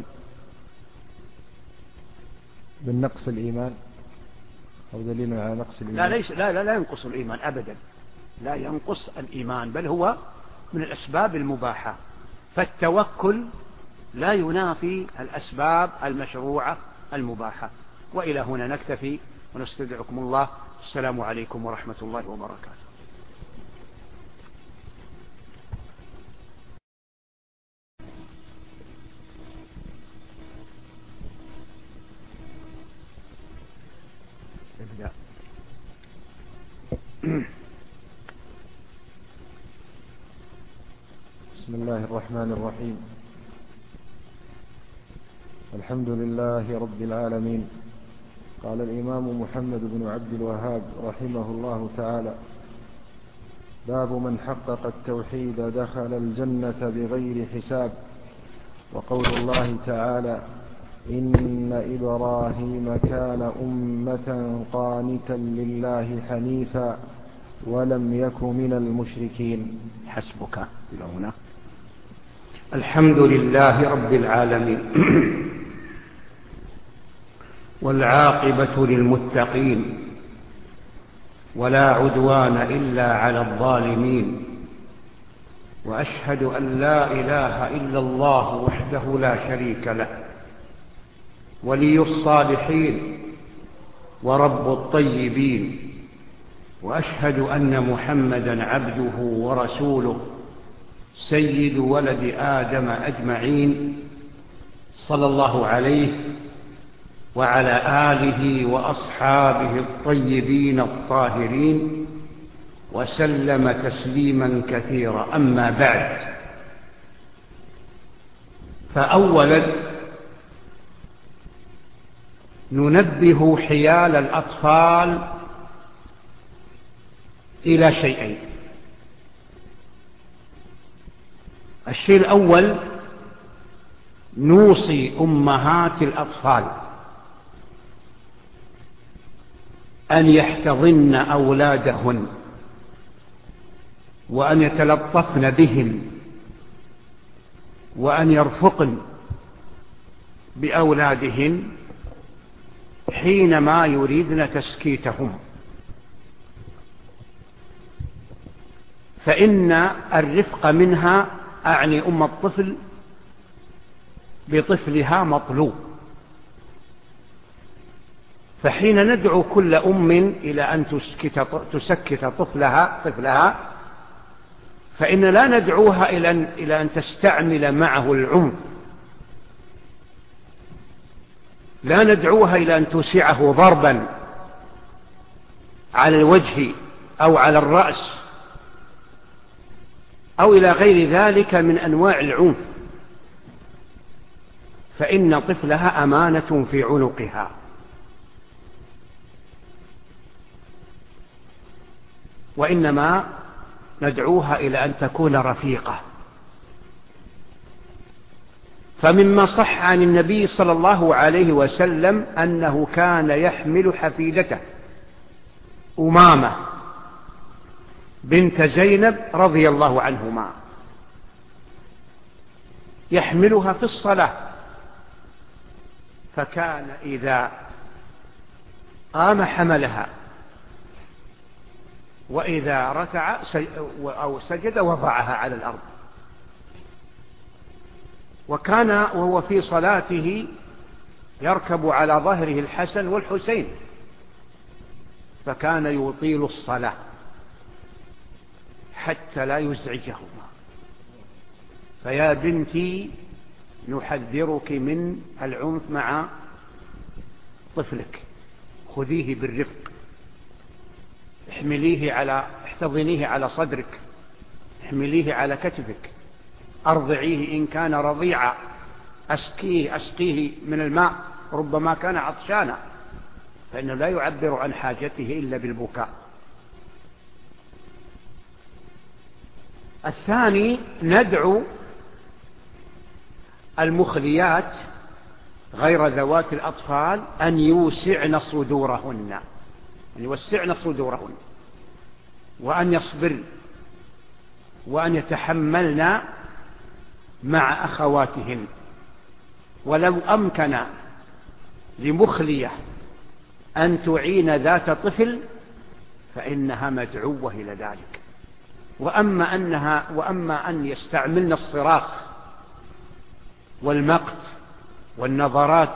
بالنقص الإيمان أو دليل على نقص الإيمان؟ لا ينقص الإيمان أبدا، لا ينقص الإيمان، بل هو من الأسباب المباحة، فالتوكل لا ينافي الأسباب المشروعة المباحة. وإلى هنا نكتفي ونستودعكم الله. السلام عليكم ورحمة الله وبركاته. بسم الله الرحمن الرحيم. الحمد لله رب العالمين. قال الإمام محمد بن عبد الوهاب رحمه الله تعالى: باب من حقق التوحيد دخل الجنة بغير حساب. وقول الله تعالى: إن إبراهيم كان أمة قانتا لله حنيفا ولم يك من المشركين. حسبك إلى هنا. الحمد لله رب العالمين، والعاقبة للمتقين، ولا عدوان إلا على الظالمين، وأشهد أن لا إله إلا الله وحده لا شريك له، ولي الصالحين ورب الطيبين، وأشهد أن محمدا عبده ورسوله سيد ولد آدم أجمعين، صلى الله عليه وعلى آله وأصحابه الطيبين الطاهرين، وسلم تسليما كثيرا. أما بعد، فأولا ننبه حيال الأطفال إلى شيئين. الشيء الأول: نوصي أمهات الأطفال أن يحتضن أولادهن، وأن يتلطفن بهم، وأن يرفقن بأولادهن حينما يريدن تسكيتهم، فإن الرفق منها، أعني أم الطفل بطفلها، مطلوب. فحين ندعو كل أم إلى أن تسكت طفلها، فإن لا ندعوها إلى أن تستعمل معه العنف، لا ندعوها إلى أن توسعه ضربا على الوجه أو على الرأس أو إلى غير ذلك من أنواع العنف، فإن طفلها أمانة في عنقها. وإنما ندعوها إلى أن تكون رفيقة. فمما صح عن النبي صلى الله عليه وسلم أنه كان يحمل حفيدته أمامة بنت زينب رضي الله عنهما، يحملها في الصلاة، فكان إذا قام حملها، وإذا ركع أو سجد وضعها على الأرض. وكان وهو في صلاته يركب على ظهره الحسن والحسين، فكان يطيل الصلاة حتى لا يزعجهما. فيا بنتي نحذرك من العنف مع طفلك، خذيه بالرفق، احتضنيه على صدرك، احمليه على كتفك، أرضعيه إن كان رضيعا، أسقيه من الماء، ربما كان عطشانا، فإنه لا يعبر عن حاجته إلا بالبكاء. الثاني، ندعو المخليات غير ذوات الأطفال أن يوسعن صدورهن، أن يوسعن صدورهن، وأن يصبرن، وأن يتحملن مع أخواتهن. ولو أمكن لمخلية أن تعين ذات طفل فإنها مدعوة إلى ذلك. وأما أن يستعملن الصراخ والمقت والنظرات،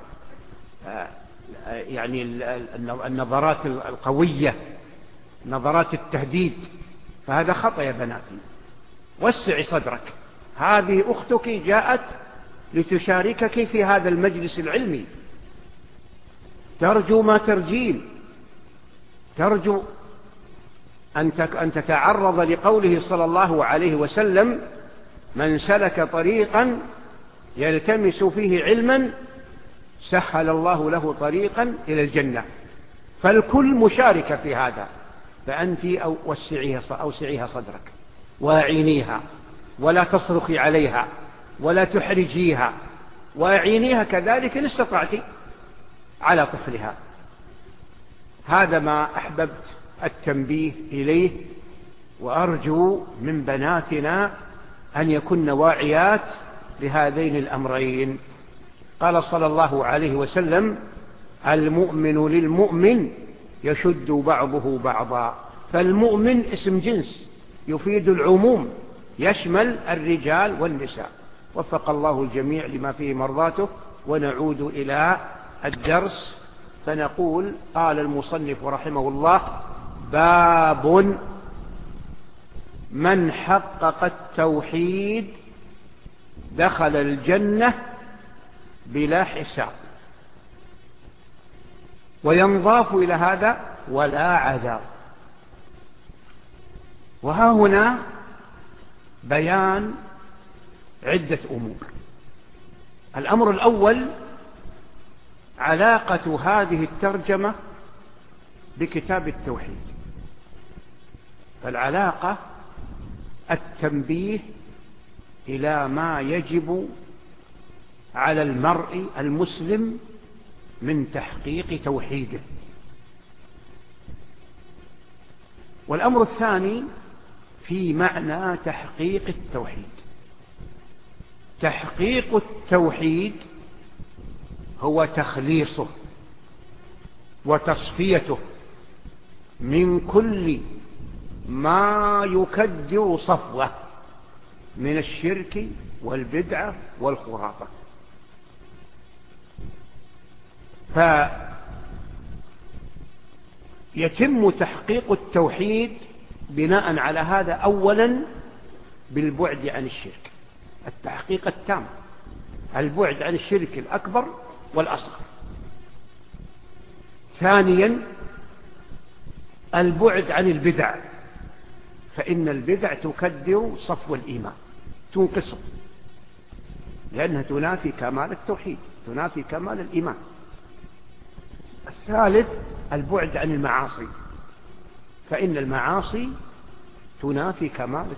يعني النظرات القوية، نظرات التهديد، فهذا خطأ يا بناتي. وسعي صدرك، هذه أختك جاءت لتشاركك في هذا المجلس العلمي، ترجو ما ترجين، ترجو أن تتعرض لقوله صلى الله عليه وسلم: من سلك طريقا يلتمس فيه علما سهل الله له طريقا إلى الجنة. فالكل مشاركة في هذا، فأنت أوسعيها صدرك وأعينيها، ولا تصرخي عليها ولا تحرجيها، وأعينيها كذلك إن استطعت على طفلها. هذا ما أحببت التنبيه إليه، وأرجو من بناتنا أن يكن واعيات لهذين الأمرين. قال صلى الله عليه وسلم: المؤمن للمؤمن يشد بعضه بعضا. فالمؤمن اسم جنس يفيد العموم، يشمل الرجال والنساء. وفق الله الجميع لما فيه مرضاته. ونعود إلى الدرس فنقول: قال المصنف رحمه الله: باب من حقق التوحيد دخل الجنة بلا حساب. وينضاف إلى هذا: ولا عذاب. وها هنا بيان عدة أمور. الأمر الأول: علاقة هذه الترجمة بكتاب التوحيد. فالعلاقة التنبيه إلى ما يجب على المرء المسلم من تحقيق توحيده. والأمر الثاني في معنى تحقيق التوحيد. تحقيق التوحيد هو تخليصه وتصفيته من كل ما يكدر صفوه من الشرك والبدعة والخرافة. فيتم تحقيق التوحيد بناء على هذا: أولا بالبعد عن الشرك، التحقيق التام، البعد عن الشرك الأكبر والأصغر. ثانيا البعد عن البدع، فإن البدع تكدر صفو الإيمان، تنقصه، لأنها تنافي كمال التوحيد، تنافي كمال الإيمان. الثالث البعد عن المعاصي، فإن المعاصي تنافي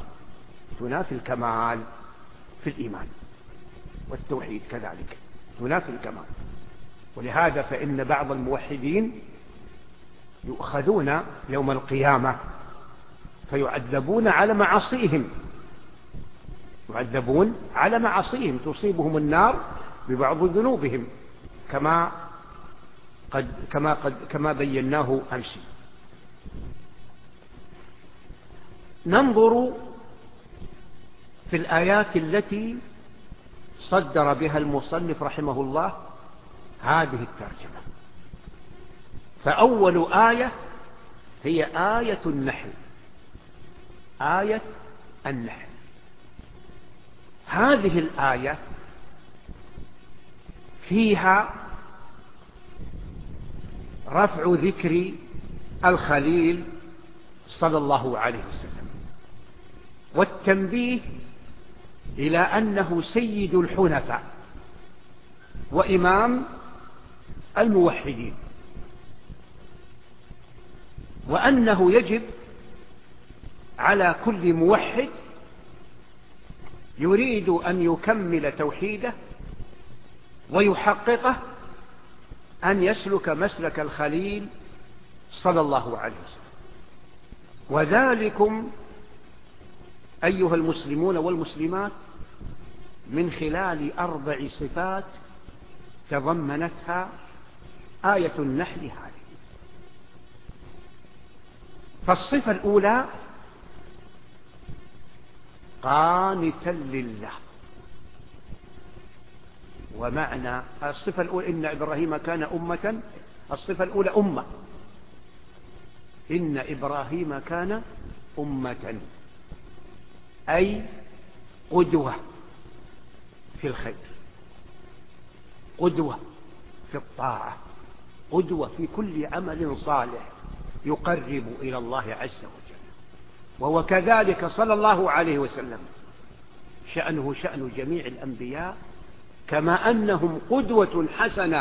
الكمال في الإيمان، والتوحيد كذلك تنافي الكمال. ولهذا فإن بعض الموحدين يؤخذون يوم القيامة فيعذبون على معاصيهم، يعذبون على معاصيهم تصيبهم النار ببعض ذنوبهم كما بيناه أمس. ننظر في الآيات التي صدر بها المصنف رحمه الله هذه الترجمة. فأول آية هي آية النحل. آية النحل هذه الآية فيها رفع ذكر الخليل صلى الله عليه وسلم، والتنبيه إلى أنه سيد الحنفاء وإمام الموحدين، وأنه يجب على كل موحد يريد أن يكمل توحيده ويحققه أن يسلك مسلك الخليل صلى الله عليه وسلم. وذلكم أيها المسلمون والمسلمات من خلال 4 صفات تضمنتها آية النحل هذه. فالصفة الأولى قانتا لله. ومعنى الصفة الأولى إن إبراهيم كان أمة، الصفة الأولى أمة، إن إبراهيم كان أمة أي قدوة في الخير، قدوة في الطاعة، قدوة في كل عمل صالح يقرب إلى الله عز وجل. وهو كذلك صلى الله عليه وسلم شأنه شأن جميع الأنبياء، كما أنهم قدوة حسنة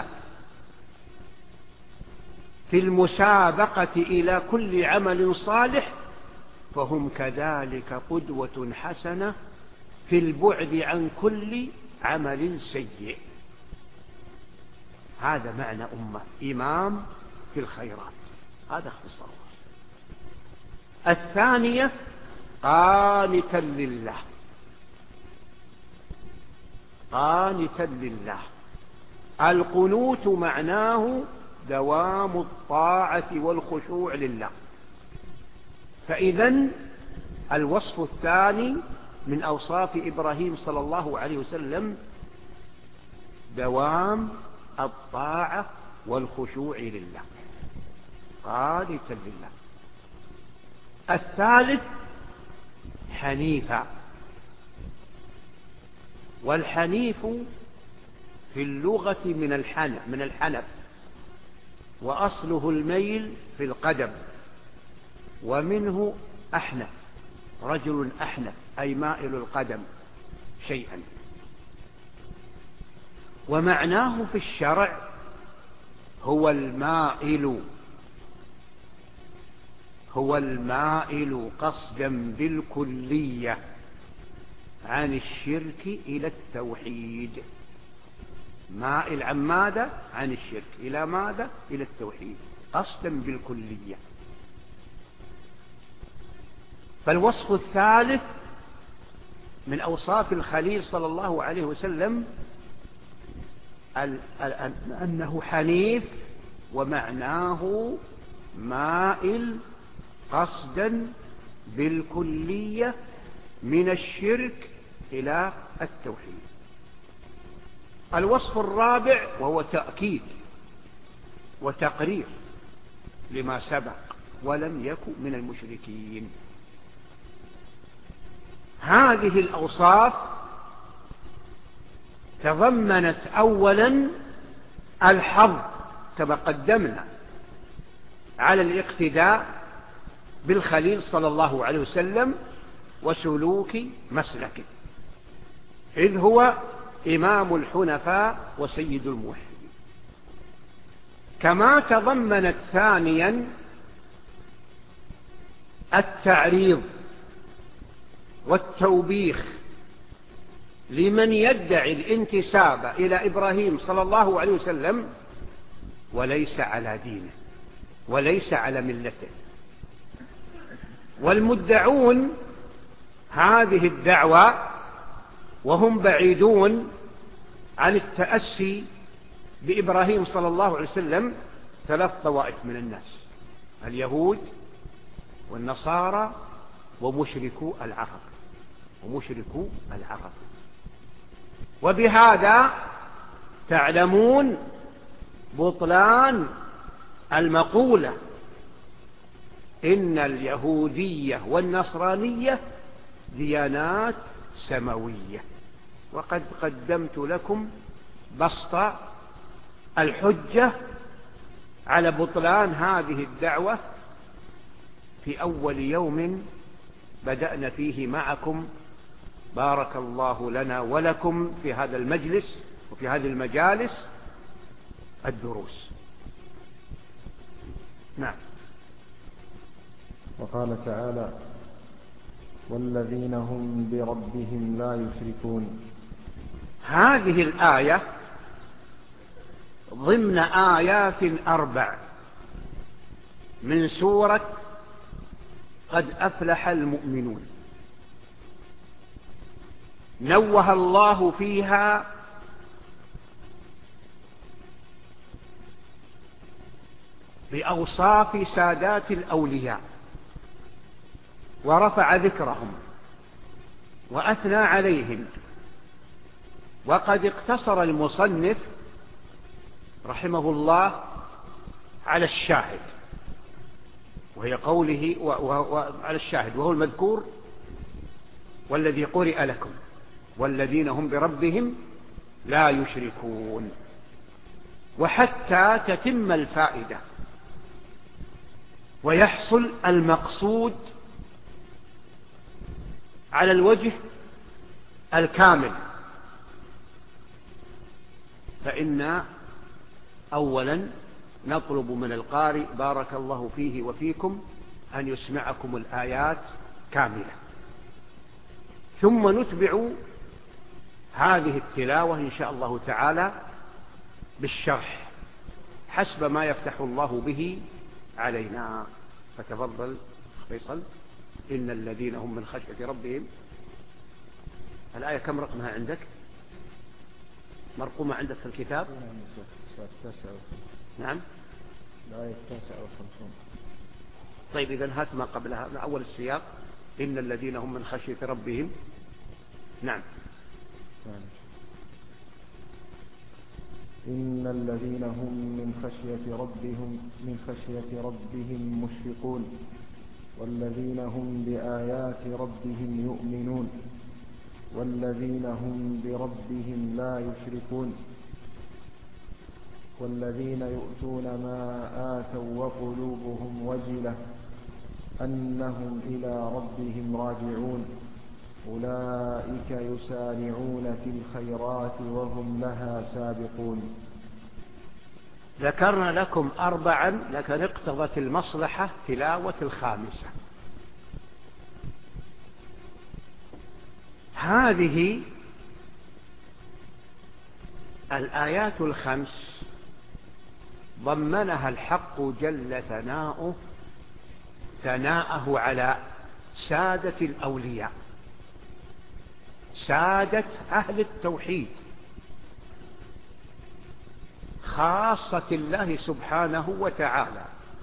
في المسابقة إلى كل عمل صالح، فهم كذلك قدوة حسنة في البعد عن كل عمل سيء. هذا معنى أمة، إمام في الخيرات، هذا اختصار. الثانية قانتا لله. قانتا لله، القنوت معناه دوام الطاعة والخشوع لله. فإذن الوصف الثاني من أوصاف إبراهيم صلى الله عليه وسلم دوام الطاعة والخشوع لله، قانتا لله. الثالث حنيفا، والحنيف في اللغة من الحنف، وأصله الميل في القدم، ومنه أحنف، رجل أحنف أي مائل القدم شيئا. ومعناه في الشرع هو المائل، هو المائل قصدا بالكلية عن الشرك إلى التوحيد. مائل عن ماذا؟ عن الشرك إلى ماذا؟ إلى التوحيد، قصدا بالكلية. فالوصف الثالث من أوصاف الخليل صلى الله عليه وسلم أنه حنيف، ومعناه مائل قصدا بالكلية من الشرك إلى التوحيد. الوصف الرابع وهو تأكيد وتقرير لما سبق، ولم يكن من المشركين. هذه الأوصاف تضمنت أولا الحظ كما قدمنا على الاقتداء بالخليل صلى الله عليه وسلم وسلوك مسلكه، إذ هو إمام الحنفاء وسيد الموحدين. كما تضمنت ثانيا التعريض والتوبيخ لمن يدعي الانتساب إلى إبراهيم صلى الله عليه وسلم وليس على دينه وليس على ملته. والمدعون هذه الدعوة وهم بعيدون عن التأسي بإبراهيم صلى الله عليه وسلم 3 طوائف من الناس: اليهود والنصارى ومشركو العرب. وبهذا تعلمون بطلان المقولة إن اليهودية والنصرانية ديانات سماوية. وقد قدمت لكم بسط الحجة على بطلان هذه الدعوة في أول يوم بدأنا فيه معكم. بارك الله لنا ولكم في هذا المجلس وفي هذه المجالس الدروس. نعم. وقال تعالى: والذين هم بربهم لا يشركون. هذه الآية ضمن آيات 4 من سورة قد أفلح المؤمنون، نوه الله فيها بأوصاف سادات الأولياء ورفع ذكرهم وأثنى عليهم. وقد اقتصر المصنف رحمه الله على الشاهد، وهي قوله على الشاهد وهو المذكور: والذي قرئ لكم والذين هم بربهم لا يشركون. وحتى تتم الفائدة ويحصل المقصود على الوجه الكامل، فإن أولا نطلب من القارئ بارك الله فيه وفيكم أن يسمعكم الآيات كاملة، ثم نتبع هذه التلاوة إن شاء الله تعالى بالشرح حسب ما يفتح الله به علينا. فتفضل فيصل. إن الذين هم من خشية ربهم. الآية كم رقمها عندك؟ مرقومة عندك في الكتاب؟ نعم، الآية 59. طيب إذن هات ما قبلها من أول السياق: إن الذين هم من خشية ربهم. نعم. إن الذين هم من خشية ربهم مشفقون والذين هم بآيات ربهم يؤمنون والذين هم بربهم لا يشركون والذين يؤتون ما آتوا وقلوبهم وجلة أنهم إلى ربهم راجعون أولئك يسارعون في الخيرات وهم لها سابقون. ذكرنا لكم 4 لكن اقتضت المصلحة تلاوة 5. هذه الآيات 5 ضمنها الحق جل ثناءه على سادة الأولياء، سادة أهل التوحيد، خاصة الله سبحانه وتعالى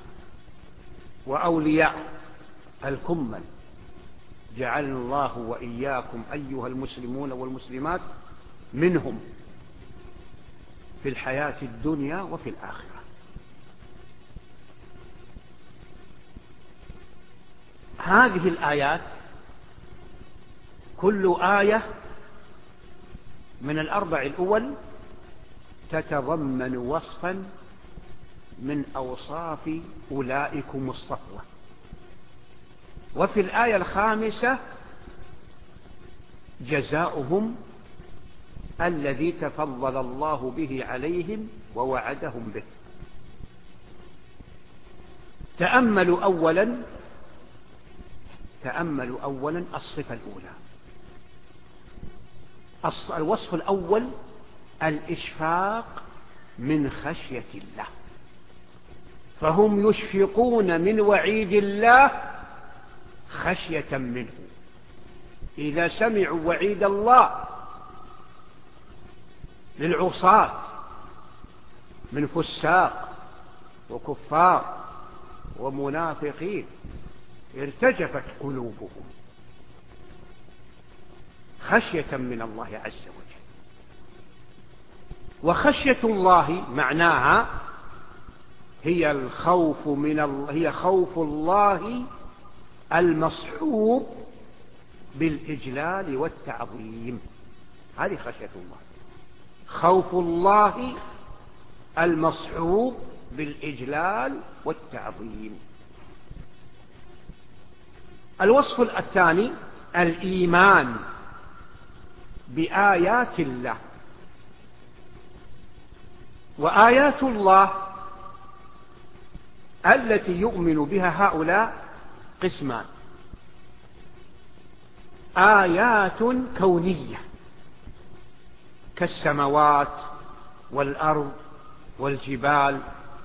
وأولياء الكمل. جعلنا الله وإياكم أيها المسلمون والمسلمات منهم في الحياة الدنيا وفي الآخرة. هذه الآيات كل آية من 4 الأول تتضمن وصفا من أوصاف أولئكم الصفوة. وفي الآية 5 جزاؤهم الذي تفضل الله به عليهم ووعدهم به. تأملوا أولا الصفة الأولى. الوصف الأول الإشفاق من خشية الله، فهم يشفقون من وعيد الله خشية منه. إذا سمعوا وعيد الله للعصاة من فساق وكفار ومنافقين ارتجفت قلوبهم خشية من الله عز وجل. وخشية الله معناها هي خوف الله المصحوب بالإجلال والتعظيم. هذه خشية الله، خوف الله المصحوب بالإجلال والتعظيم. الوصف الثاني الإيمان بآيات الله. وآيات الله التي يؤمن بها هؤلاء قسمان: آيات كونية كالسماوات والأرض والجبال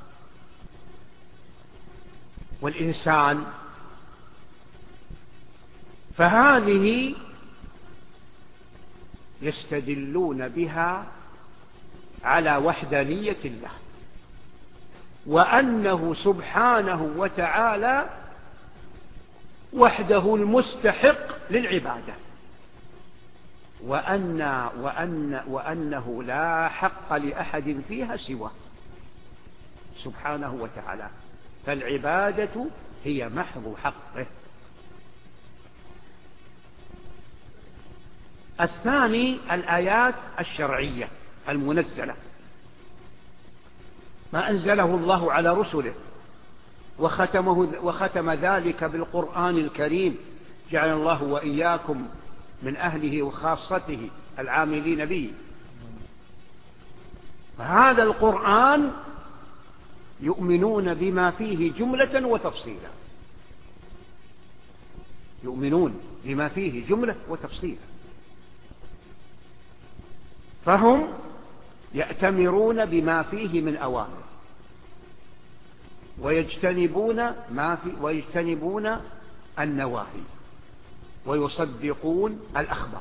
والإنسان، فهذه يستدلون بها على وحدانية الله، وأنه سبحانه وتعالى وحده المستحق للعبادة، وأنه لا حق لأحد فيها سواه سبحانه وتعالى، فالعبادة هي محض حقه. الثاني الآيات الشرعية المنزلة، ما أنزله الله على رسله وختم ذلك بالقرآن الكريم، جعل الله وإياكم من أهله وخاصته العاملين به. فهذا القرآن يؤمنون بما فيه جملة وتفصيلا، يؤمنون بما فيه جملة وتفصيلا، فهم يأتمرون بما فيه من أوامر ويجتنبون النواهي ويصدقون الأخبار.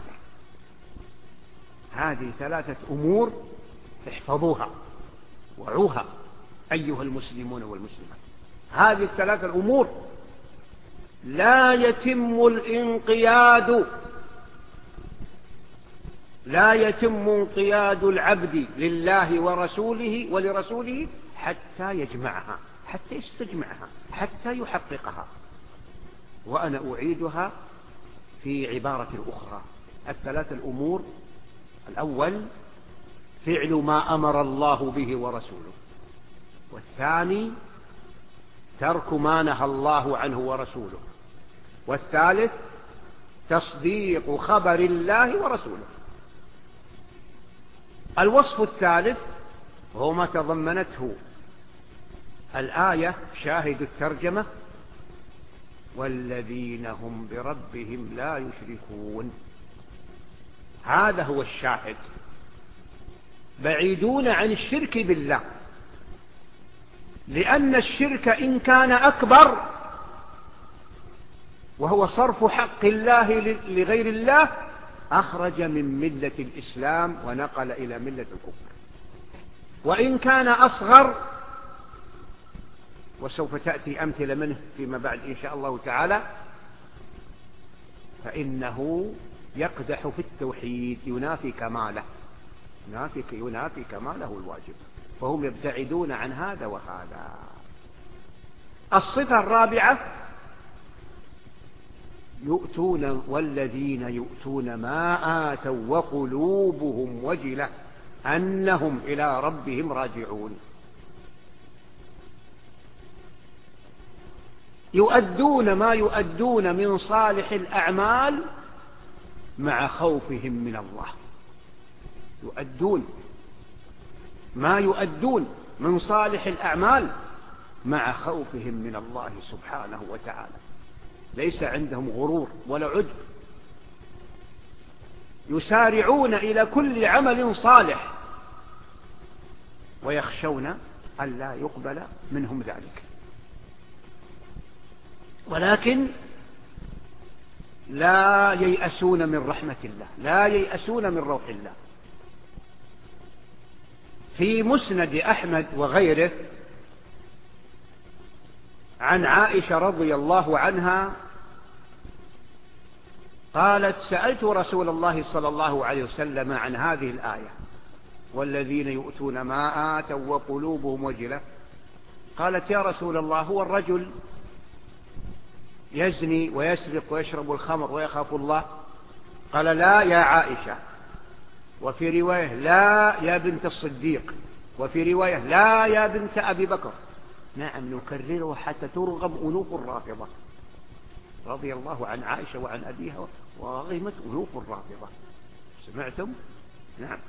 هذه ثلاثة أمور احفظوها وعوها أيها المسلمون والمسلمات. هذه الثلاثة الأمور لا يتم انقياد العبد لله ورسوله ولرسوله حتى يجمعها، حتى يستجمعها، حتى يحققها. وأنا أعيدها في عبارة أخرى: الثلاثة الأمور: الأول فعل ما أمر الله به ورسوله، والثاني ترك ما نهى الله عنه ورسوله، والثالث تصديق خبر الله ورسوله. الوصف الثالث هو ما تضمنته الآية شاهد الترجمة: والذين هم بربهم لا يشركون. هذا هو الشاهد، بعيدون عن الشرك بالله، لأن الشرك إن كان أكبر وهو صرف حق الله لغير الله أخرج من ملة الإسلام ونقل إلى ملة الكفر، وإن كان أصغر، وسوف تأتي أمثلة منه فيما بعد إن شاء الله تعالى، فإنه يقدح في التوحيد، ينافي كماله الواجب، فهم يبتعدون عن هذا وهذا. الصفة الرابعة: والذين يؤتون ما آتوا وقلوبهم وجلة أنهم إلى ربهم راجعون. يؤدون ما يؤدون من صالح الأعمال مع خوفهم من الله، يؤدون ما يؤدون من صالح الأعمال مع خوفهم من الله سبحانه وتعالى، ليس عندهم غرور ولا عجب، يسارعون إلى كل عمل صالح ويخشون أن لا يقبل منهم ذلك، ولكن لا ييأسون من رحمة الله، لا ييأسون من روح الله، في مسند أحمد وغيره عن عائشة رضي الله عنها قالت: سألت رسول الله صلى الله عليه وسلم عن هذه الآية: والذين يؤتون ما آتوا وقلوبهم وجلة. قالت: يا رسول الله، هو الرجل يزني ويسرق ويشرب الخمر ويخاف الله؟ قال: لا يا عائشة. وفي رواية: لا يا بنت الصديق. وفي رواية: لا يا بنت أبي بكر. نعم، نكرره حتى ترغم أنوف الرافضة رضي الله عن عائشة وعن أبيها، ورغمت أنوف الرافضة. سمعتم؟ نعم.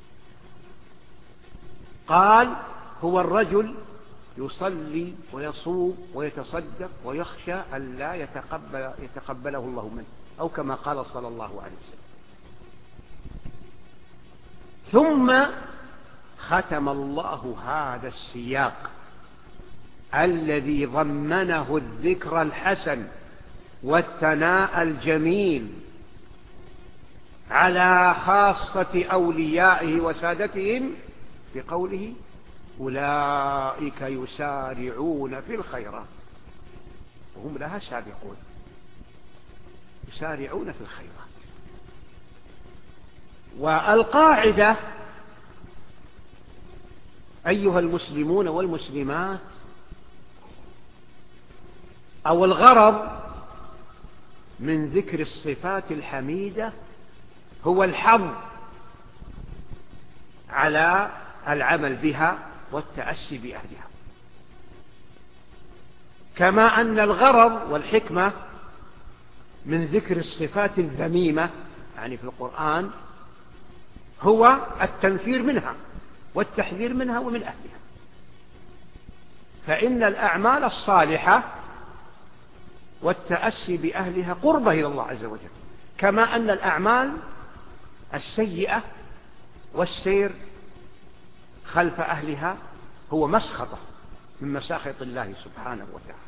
قال: هو الرجل يصلي ويصوم ويتصدق ويخشى أن لا يتقبله الله منه، أو كما قال صلى الله عليه وسلم. ثم ختم الله هذا السياق الذي ضمنه الذكر الحسن والثناء الجميل على خاصة أوليائه وسادتهم بقوله: أولئك يسارعون في الخيرات وهم لها سابقون. يسارعون في الخيرات. والقاعدة أيها المسلمون والمسلمات، أو الغرض من ذكر الصفات الحميدة هو الحظ على العمل بها والتأسي بأهلها، كما أن الغرض والحكمة من ذكر الصفات الذميمة يعني في القرآن هو التنفير منها والتحذير منها ومن أهلها. فإن الأعمال الصالحة والتأسي بأهلها قربة إلى الله عز وجل، كما أن الأعمال السيئة والسير خلف أهلها هو مسخطة من مساخط الله سبحانه وتعالى.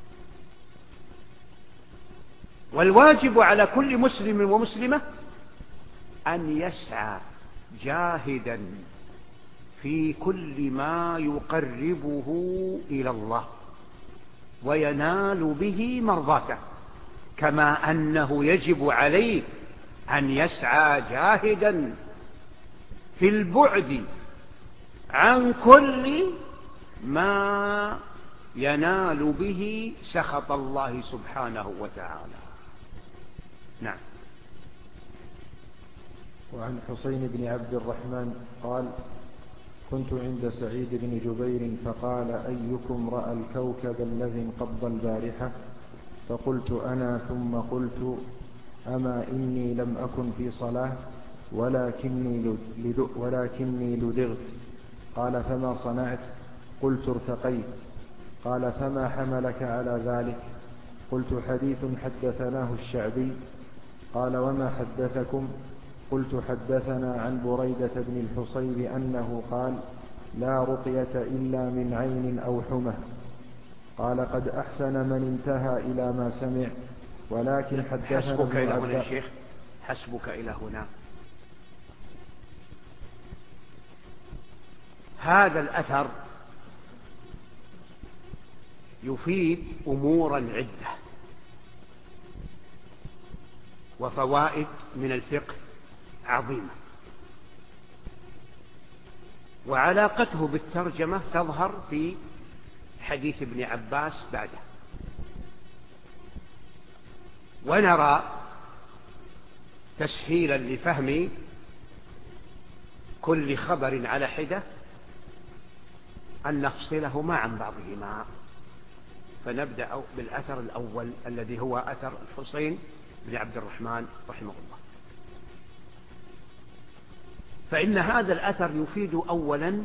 والواجب على كل مسلم ومسلمة أن يسعى جاهدا في كل ما يقربه إلى الله وينال به مرضاته، كما أنه يجب عليه أن يسعى جاهدا في البعد عن كل ما ينال به سخط الله سبحانه وتعالى. نعم. وعن حسين بن عبد الرحمن قال: كنت عند سعيد بن جبير فقال: أيكم رأى الكوكب الذي انقض البارحة؟ فقلت: أنا. ثم قلت: أما إني لم أكن في صلاة ولكني لدغت. قال: فما صنعت؟ قلت: ارتقيت. قال: فما حملك على ذلك؟ قلت: حديث حدثناه الشعبي. قال: وما حدثكم؟ قلت: حدثنا عن بريدة بن الحصيب أنه قال: لا رقية إلا من عين أو حمى. قال: قد أحسن من انتهى إلى ما سمع، ولكن حدثنا. حسبك إلى هنا يا شيخ، حسبك إلى هنا. هذا الأثر يفيد أمورا عدة وفوائد من الفقه عظيمة، وعلاقته بالترجمة تظهر في حديث ابن عباس بعده. ونرى تسهيلا لفهم كل خبر على حدة أن نفصلهما عن بعضهما. فنبدأ بالأثر الأول الذي هو أثر الحسين بن عبد الرحمن رحمه الله. فإن هذا الأثر يفيد أولا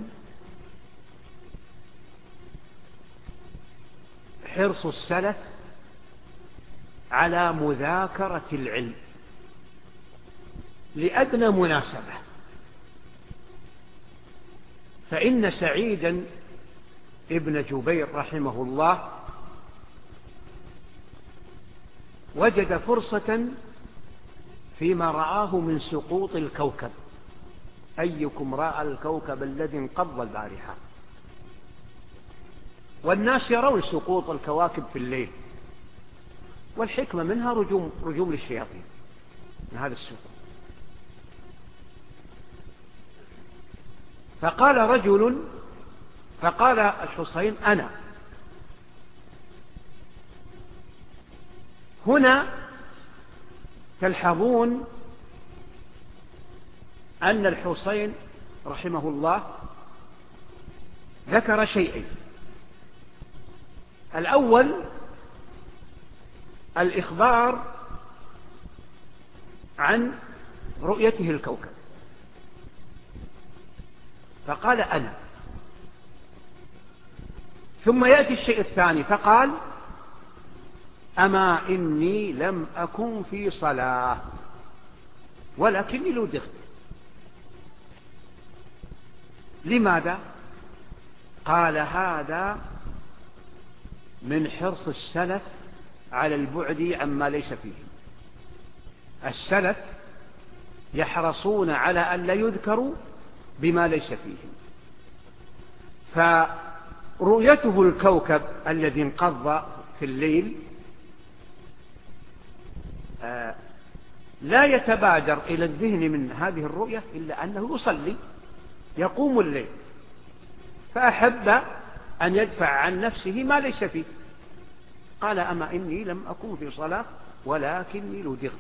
حرص السلف على مذاكرة العلم لأدنى مناسبة. فإن سعيدا ابن جبير رحمه الله وجد فرصة فيما رآه من سقوط الكوكب أيكم رأى الكوكب الذي انقض البارحة. والناس يرون سقوط الكواكب في الليل، والحكمة منها رجوم للشياطين من هذا السقوط. فقال الحسين أنا. هنا تلحظون أن الحسين رحمه الله ذكر شيئين. الأول الإخبار عن رؤيته الكوكب، فقال أنا. ثم يأتي الشيء الثاني فقال أما إني لم أكن في صلاة ولكني لدغت. لماذا؟ قال هذا من حرص السلف على البعد عما ليس فيه. السلف يحرصون على أن لا يذكروا بما ليس فيه. فرؤيته الكوكب الذي انقض في الليل لا يتبادر إلى الذهن من هذه الرؤية إلا أنه يصلي يقوم الليل، فأحب أن يدفع عن نفسه ما ليس فيه. قال أما إني لم أكن في صلاة ولكني لدغت.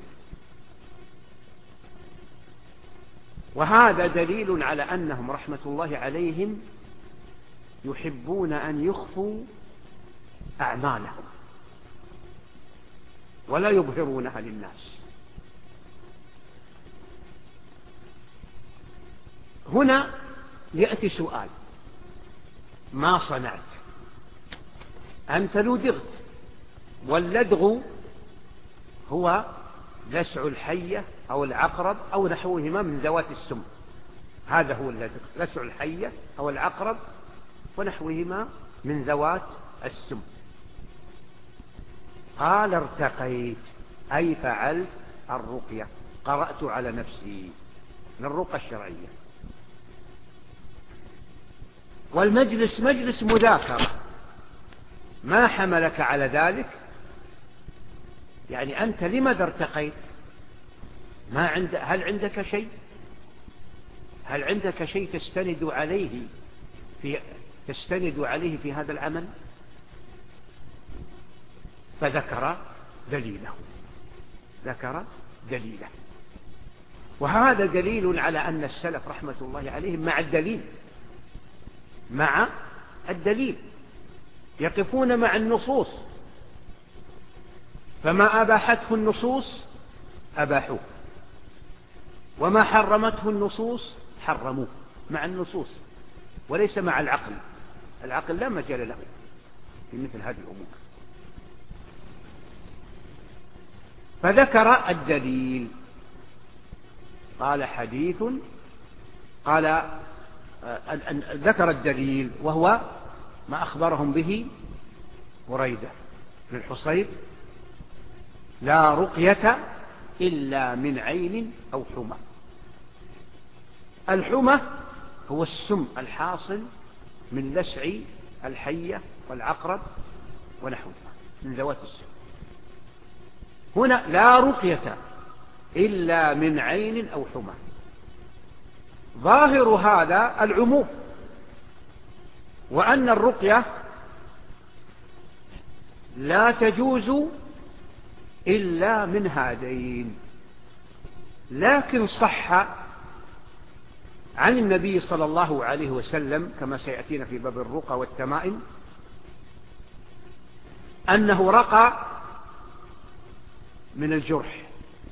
وهذا دليل على أنهم رحمة الله عليهم يحبون أن يخفوا أعمالهم ولا يظهرونها للناس. هنا يأتي سؤال: ما صنعت؟ أنت لدغت، واللدغ هو لسع الحية أو العقرب أو نحوهما من ذوات السم. هذا هو اللدغ، لسع الحية أو العقرب ونحوهما من ذوات السم. قال ارتقيت أي فعلت الرقية، قرأت على نفسي من الرقى الشرعية. والمجلس مجلس مذاكرة. ما حملك على ذلك؟ يعني أنت لماذا ارتقيت؟ هل عندك شيء؟ هل عندك شيء تستند عليه في هذا العمل؟ فذكر دليله. وهذا دليل على أن السلف رحمة الله عليهم مع الدليل يقفون مع النصوص، فما أباحته النصوص أباحوه، وما حرمته النصوص حرموه، مع النصوص وليس مع العقل. العقل لا مجال له في مثل هذه الأمور. فذكر الدليل، ذكر الدليل وهو ما أخبرهم به بريدة بن الحصيب: لا رقية إلا من عين أو حمى. الحمى هو السم الحاصل من لسع الحية والعقرب ونحوها من ذوات السم. هنا لا رقية إلا من عين أو حمى. ظاهر هذا العموم، وأن الرقية لا تجوز إلا من هذين. لكن صح عن النبي صلى الله عليه وسلم كما سيأتينا في باب الرقى والتمائم أنه رقى من الجرح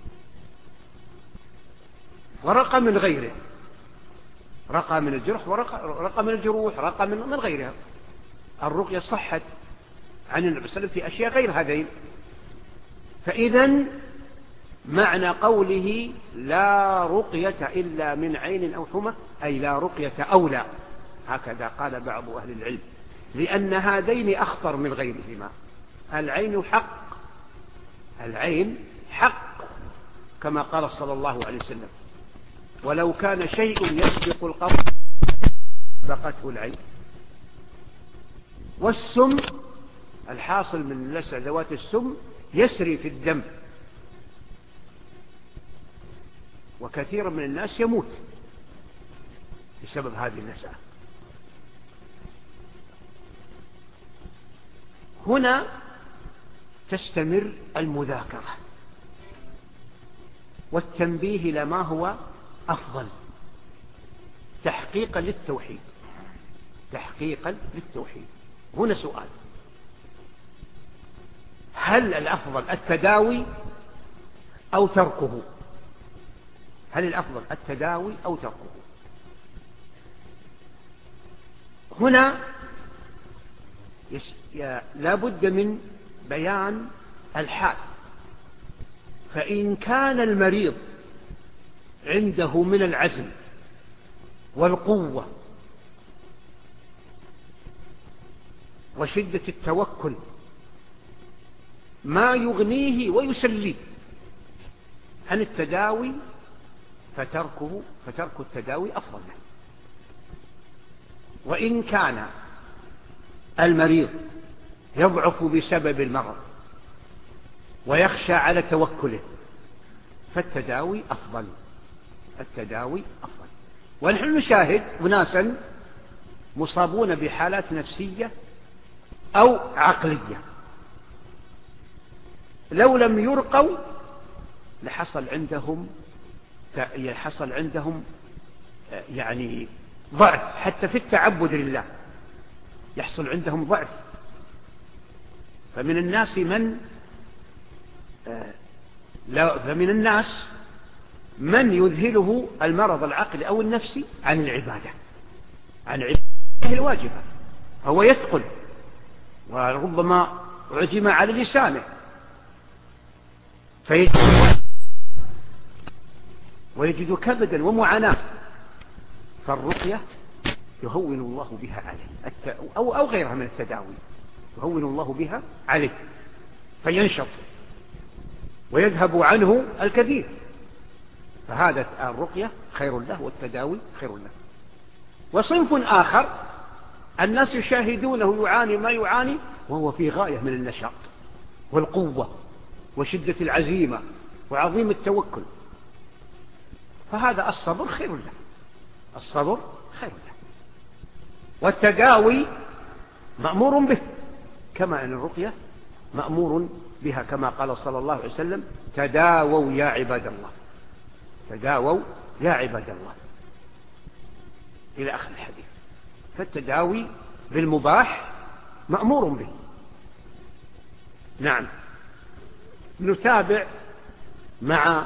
ورقى من غيره، رقى من الجرح ورقى من الجروح، رقى من غيرها. الرقية صحت عن النبي صلى الله عليه وسلم في أشياء غير هذين. فإذا معنى قوله لا رقية إلا من عين أو حمى أي لا رقية أولى، هكذا قال بعض أهل العلم، لأن هذين أخطر من غيرهما. العين حق كما قال صلى الله عليه وسلم: ولو كان شيء يسبق القبض سبقته العين. والسم الحاصل من لسع ذوات السم يسري في الدم، وكثير من الناس يموت بسبب هذه اللسعة. هنا تستمر المذاكرة والتنبيه إلى ما هو أفضل تحقيقا للتوحيد. تحقيقا للتوحيد. هنا سؤال: هل الأفضل التداوي أو تركه؟ هل الأفضل التداوي أو تركه؟ هنا لا بد من بيان الحال. فإن كان المريض عنده من العزم والقوة وشدة التوكل ما يغنيه ويسليه عن التداوي، فترك التداوي أفضل له. وإن كان المريض يضعف بسبب المرض ويخشى على توكله فالتداوي أفضل. التداوي أفضل. ونحن نشاهد أناسا مصابون بحالات نفسية أو عقلية لو لم يرقوا لحصل عندهم يعني ضعف حتى في التعبد لله، يحصل عندهم ضعف. فمن الناس من يذهله المرض العقلي أو النفسي عن العبادة الواجبة، هو يثقل وربما عزم على لسانه ويجد كبدا ومعاناة، فالرقية يهون الله بها عليه أو غيرها من التداوي، يهون الله بها عليه فينشط ويذهب عنه الكثير. فهذا الرقية خير له والتداوي خير له. وصنف آخر الناس يشاهدونه يعاني ما يعاني وهو في غاية من النشاط والقوة وشدة العزيمة وعظيم التوكل، فهذا الصبر خير له. الصبر خير له. والتداوي مأمور به كما أن الرقية مأمور بها، كما قال صلى الله عليه وسلم: تداووا يا عباد الله، تداووا يا عباد الله، إلى آخر الحديث. فالتداوي بالمباح مأمور به. نعم. نتابع مع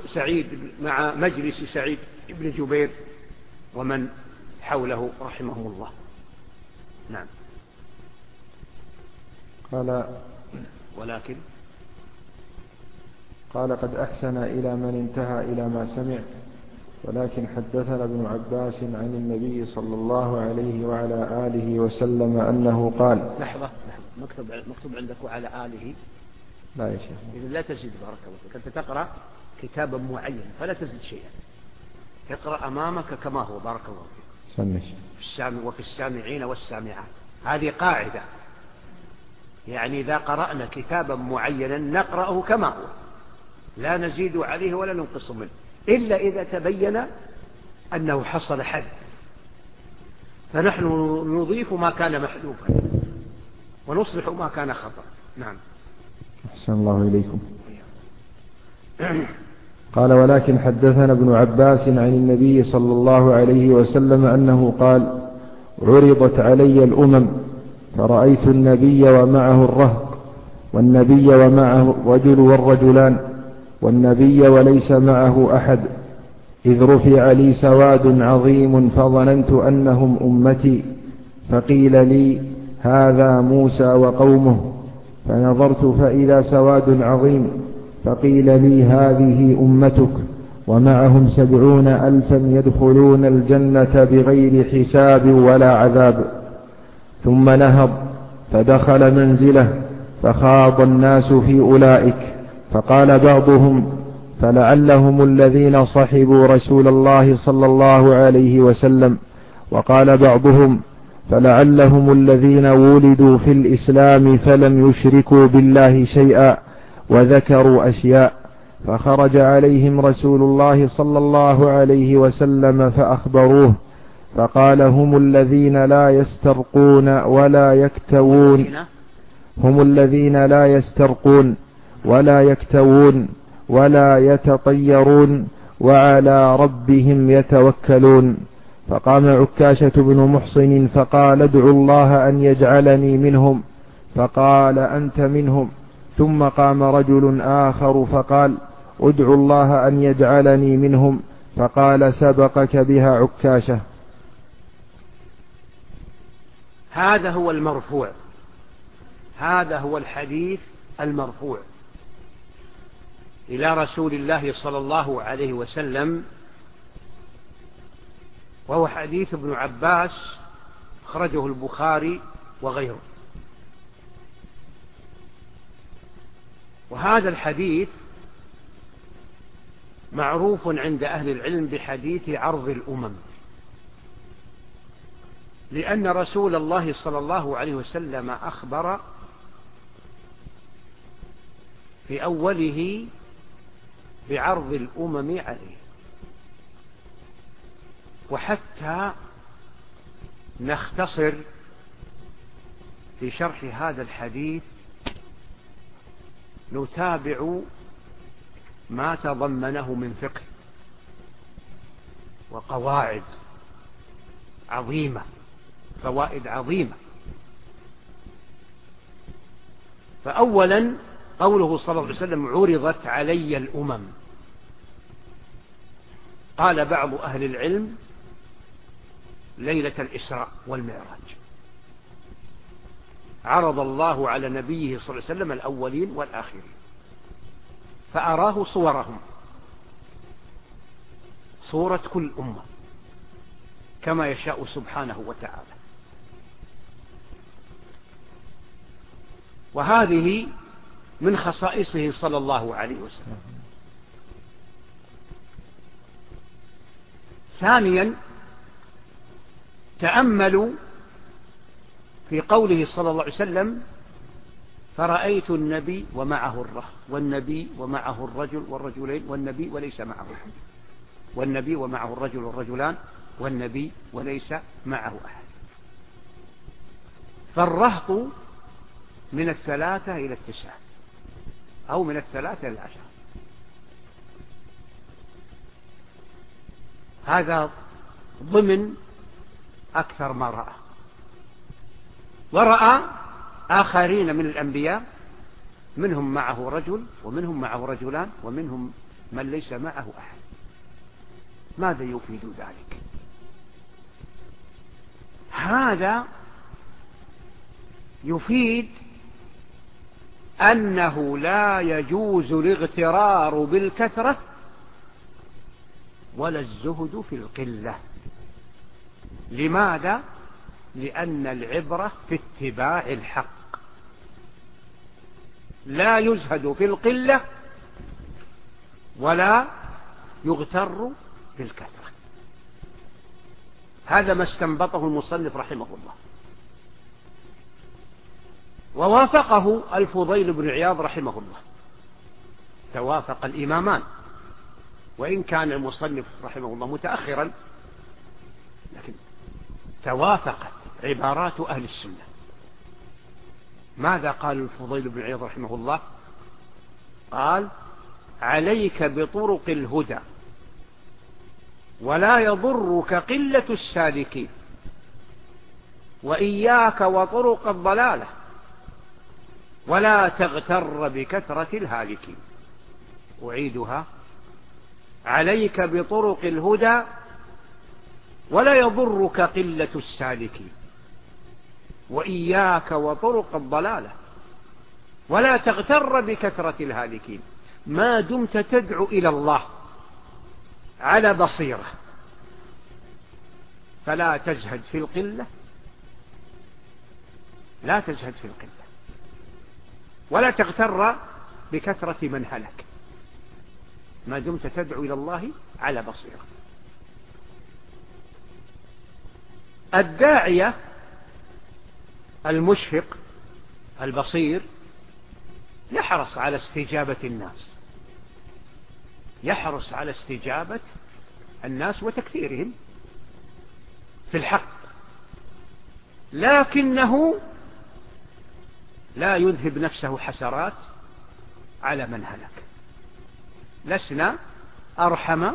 مجلس سعيد بن جبير ومن حوله رحمهم الله. نعم. قال قد أحسن إلى من انتهى إلى ما سمع، ولكن حدثنا ابن عباس عن النبي صلى الله عليه وعلى آله وسلم أنه قال. لحظة مكتوب عندك وعلى آله. لا يا شيخ. إذا لا تزيد بارك الله فيك. أنت تقرأ كتابا معين فلا تزيد شيئا، اقرأ أمامك كما هو بارك الله فيك. سمش. وفي السامعين والسامعات، هذه قاعدة، يعني إذا قرأنا كتابا معينا نقرأه كما هو لا نزيد عليه ولا ننقص منه، إلا إذا تبين أنه حصل حد، فنحن نضيف ما كان محذوفا ونصلح ما كان خطأ. نعم. أحسن الله إليكم. قال ولكن حدثنا ابن عباس عن النبي صلى الله عليه وسلم أنه قال: عرضت علي الأمم فرأيت النبي ومعه الرهط، والنبي ومعه الرجل والرجلان، والنبي وليس معه أحد، إذ رفع لي سواد عظيم فظننت أنهم أمتي، فقيل لي: هذا موسى وقومه، فنظرت فإذا سواد عظيم، فقيل لي: هذه أمتك، ومعهم 70,000 يدخلون الجنة بغير حساب ولا عذاب. ثم نهض فدخل منزله، فخاض الناس في أولئك، فقال بعضهم: فلعلهم الذين صحبوا رسول الله صلى الله عليه وسلم. وقال بعضهم: فلعلهم الذين ولدوا في الإسلام فلم يشركوا بالله شيئا، وذكروا أشياء، فخرج عليهم رسول الله صلى الله عليه وسلم فأخبروه، فقال: هم الذين لا يسترقون ولا يكتوون، هم الذين لا يسترقون ولا يكتوون ولا يتطيرون وعلى ربهم يتوكلون. فقام عكاشة بن محصن فقال: ادعوا الله أن يجعلني منهم، فقال: أنت منهم. ثم قام رجل آخر فقال: ادعوا الله أن يجعلني منهم، فقال: سبقك بها عكاشة. هذا هو المرفوع، هذا هو الحديث المرفوع إلى رسول الله صلى الله عليه وسلم، وهو حديث ابن عباس أخرجه البخاري وغيره. وهذا الحديث معروف عند أهل العلم بحديث عرض الأمم، لأن رسول الله صلى الله عليه وسلم أخبر في أوله بعرض الأمم عليه. وحتى نختصر في شرح هذا الحديث نتابع ما تضمنه من فقه وقواعد عظيمة، فوائد عظيمة. فأولا قوله صلى الله عليه وسلم: عرضت علي الأمم. قال بعض أهل العلم: ليلة الإسراء والمعراج عرض الله على نبيه صلى الله عليه وسلم الأولين والآخرين، فأراه صورهم، صورة كل أمة كما يشاء سبحانه وتعالى. وهذه من خصائصه صلى الله عليه وسلم. ثانيا تأملوا في قوله صلى الله عليه وسلم: فرأيت النبي ومعه الرهط، والنبي ومعه الرجل والرجلين، والنبي وليس معه أحد، والنبي ومعه الرجل والرجلان، والنبي وليس معه أحد. فالرهط من 3 إلى 9 أو من 3 إلى 10. هذا ضمن أكثر ما رأى. ورأى آخرين من الأنبياء منهم معه رجل ومنهم معه رجلان ومنهم من ليس معه أحد. ماذا يفيد ذلك؟ هذا يفيد أنه لا يجوز الاغترار بالكثرة ولا الزهد في القلة. لماذا؟ لأن العبرة في اتباع الحق، لا يزهد في القلة ولا يغتر بالكثرة. هذا ما استنبطه المصنف رحمه الله، ووافقه الفضيل بن عياض رحمه الله. توافق الإمامان، وإن كان المصنف رحمه الله متأخرا، لكن توافقت عبارات أهل السنة. ماذا قال الفضيل بن عياض رحمه الله؟ قال: عليك بطرق الهدى ولا يضرك قلة السالكين، وإياك وطرق الضلالة ولا تغتر بكثرة الهالكين. أعيدها: عليك بطرق الهدى ولا يضرك قلة السالكين، وإياك وطرق الضلالة ولا تغتر بكثرة الهالكين. ما دمت تدعو إلى الله على بصيرة فلا تزهد في القلة، لا تزهد في القلة، ولا تغتر بكثرة من هلك. ما دمت تدعو إلى الله على بصيرة. الداعية المشفق البصير يحرص على استجابة الناس، يحرص على استجابة الناس وتكثيرهم في الحق، لكنه لا يذهب نفسه حسرات على من هلك. لسنا أرحم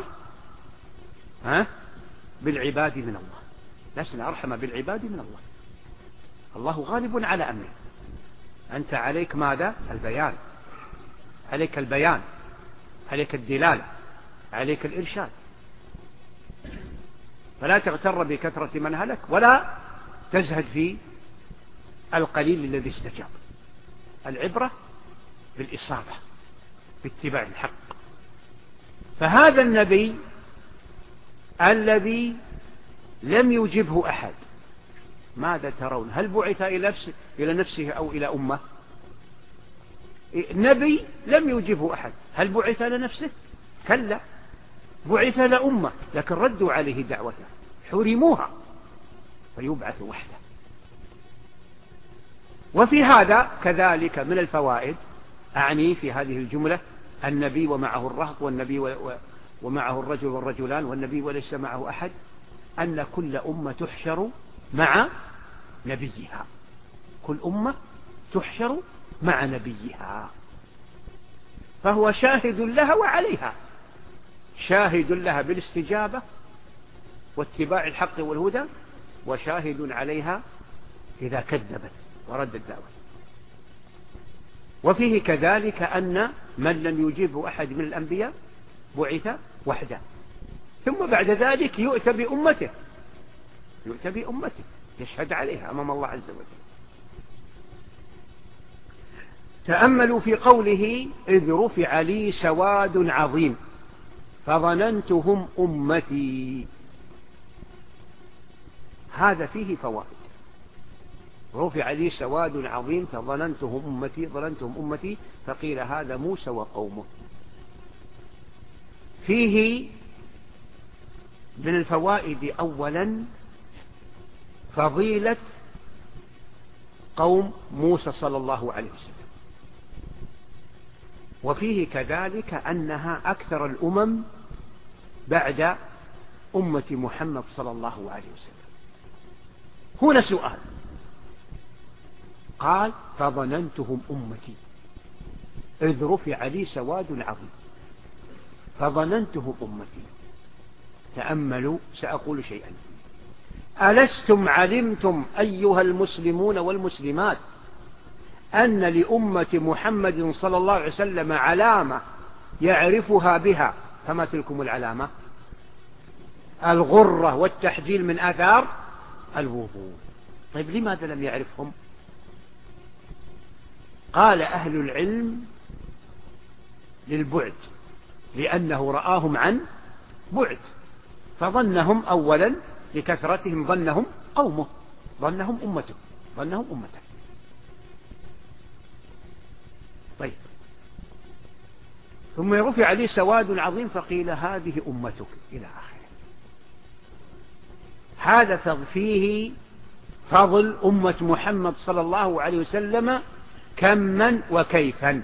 بالعباد من الله، لسنا أرحم بالعباد من الله. الله غالب على أمره. أنت عليك ماذا؟ البيان، عليك البيان، عليك الدلالة، عليك الإرشاد. فلا تغتر بكثرة من هلك ولا تزهد في القليل الذي استجاب. العبرة بالإصابة، باتباع الحق. فهذا النبي الذي لم يجبه أحد، ماذا ترون؟ هل بعث إلى نفسه أو إلى أمة؟ نبي لم يجبه أحد، هل بعث لنفسه؟ كلا، بعث لأمة، لكن ردوا عليه دعوته حرموها، فيبعث وحده. وفي هذا كذلك من الفوائد، أعني في هذه الجملة النبي ومعه الرهط، والنبي ومعه الرجل والرجلان، والنبي وليس معه أحد، أن كل أمة تحشر مع نبيها، كل أمة تحشر مع نبيها، فهو شاهد لها وعليها، شاهد لها بالاستجابة واتباع الحق والهدى، وشاهد عليها إذا كذبت ورد الدعوة. وفيه كذلك أن من لم يجيبه أحد من الأنبياء بعث وحده، ثم بعد ذلك يؤتى بأمته، يؤتى بأمته يشهد عليها أمام الله عز وجل. تأملوا في قوله إذ رفع لي سواد عظيم فظننتهم أمتي، هذا فيه فوائد. رفع لي سواد عظيم فظننتهم أمتي، ظننتهم أمتي، فقيل هذا موسى وقومه. فيه من الفوائد أولا فضيلة قوم موسى صلى الله عليه وسلم، وفيه كذلك أنها أكثر الأمم بعد أمة محمد صلى الله عليه وسلم. هنا سؤال، قال فظننتهم أمتي إذ رفع لي سواد عظيم، فظننتهم أمتي. تأملوا، سأقول شيئا. ألستم علمتم أيها المسلمون والمسلمات أن لأمة محمد صلى الله عليه وسلم علامة يعرفها بها، فما تلكم العلامة؟ الغرة والتحجيل من آثار الوضوء. طيب لماذا لم يعرفهم؟ قال أهل العلم للبعد، لأنه رآهم عن بعد، فظنهم أولا لكثرتهم، ظنهم قومه، ظنهم أمته، ظنهم أمته. طيب ثم رفع لي سواد عظيم فقيل هذه أمتك إلى آخره. هذا فيه فضل أمة محمد صلى الله عليه وسلم كما وكيفا.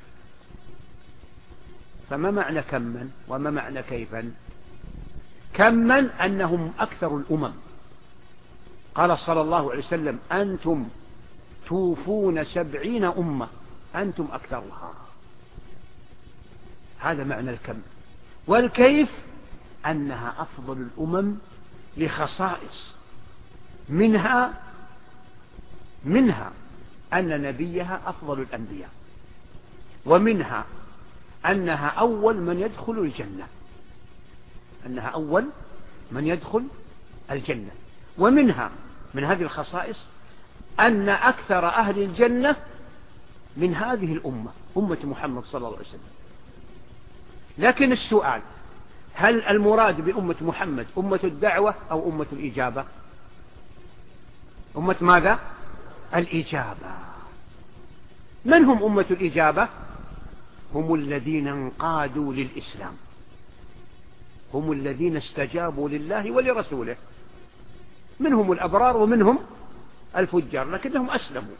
فما معنى كما وما معنى كيفا؟ كما أنهم أكثر الأمم، قال صلى الله عليه وسلم أنتم توفون 70 أمة أنتم أكثرها، هذا معنى الكم. والكيف أنها أفضل الأمم لخصائص، منها أن نبيها أفضل الأنبياء، ومنها أنها أول من يدخل الجنة، أنها أول من يدخل الجنة. ومنها من هذه الخصائص أن أكثر أهل الجنة من هذه الأمة، أمة محمد صلى الله عليه وسلم. لكن السؤال، هل المراد بأمة محمد أمة الدعوة أو أمة الإجابة؟ أمة ماذا؟ الإجابة. من هم أمة الإجابة؟ هم الذين انقادوا للإسلام، هم الذين استجابوا لله ولرسوله، منهم الأبرار ومنهم الفجار، لكنهم أسلموا.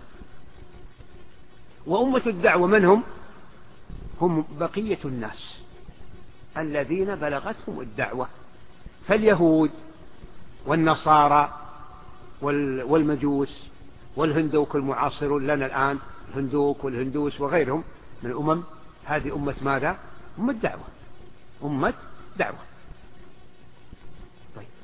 وأمة الدعوة منهم؟ هم بقية الناس الذين بلغتهم الدعوة، فاليهود والنصارى والمجوس والهندوك المعاصرون لنا الآن، الهندوك والهندوس وغيرهم من الأمم، هذه أمة ماذا؟ أمة دعوة، أمة دعوة. طيب،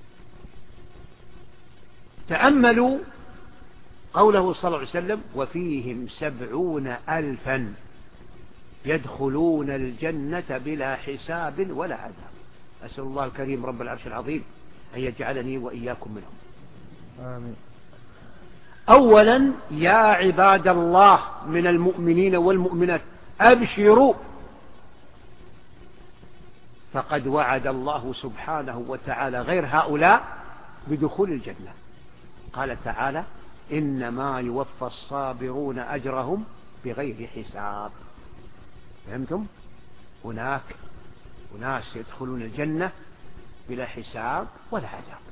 تأملوا قوله صلى الله عليه وسلم: وفيهم 70,000 يدخلون الجنة بلا حساب ولا عذاب. أسأل الله الكريم رب العرش العظيم أن يجعلني وإياكم منهم. آمين. أولا: يا عباد الله من المؤمنين والمؤمنات أبشروا، فقد وعد الله سبحانه وتعالى غير هؤلاء بدخول الجنة. قال تعالى: إنما يوفى الصابرون أجرهم بغير حساب. فهمتم؟ هناك أناس يدخلون الجنة بلا حساب ولا عذاب،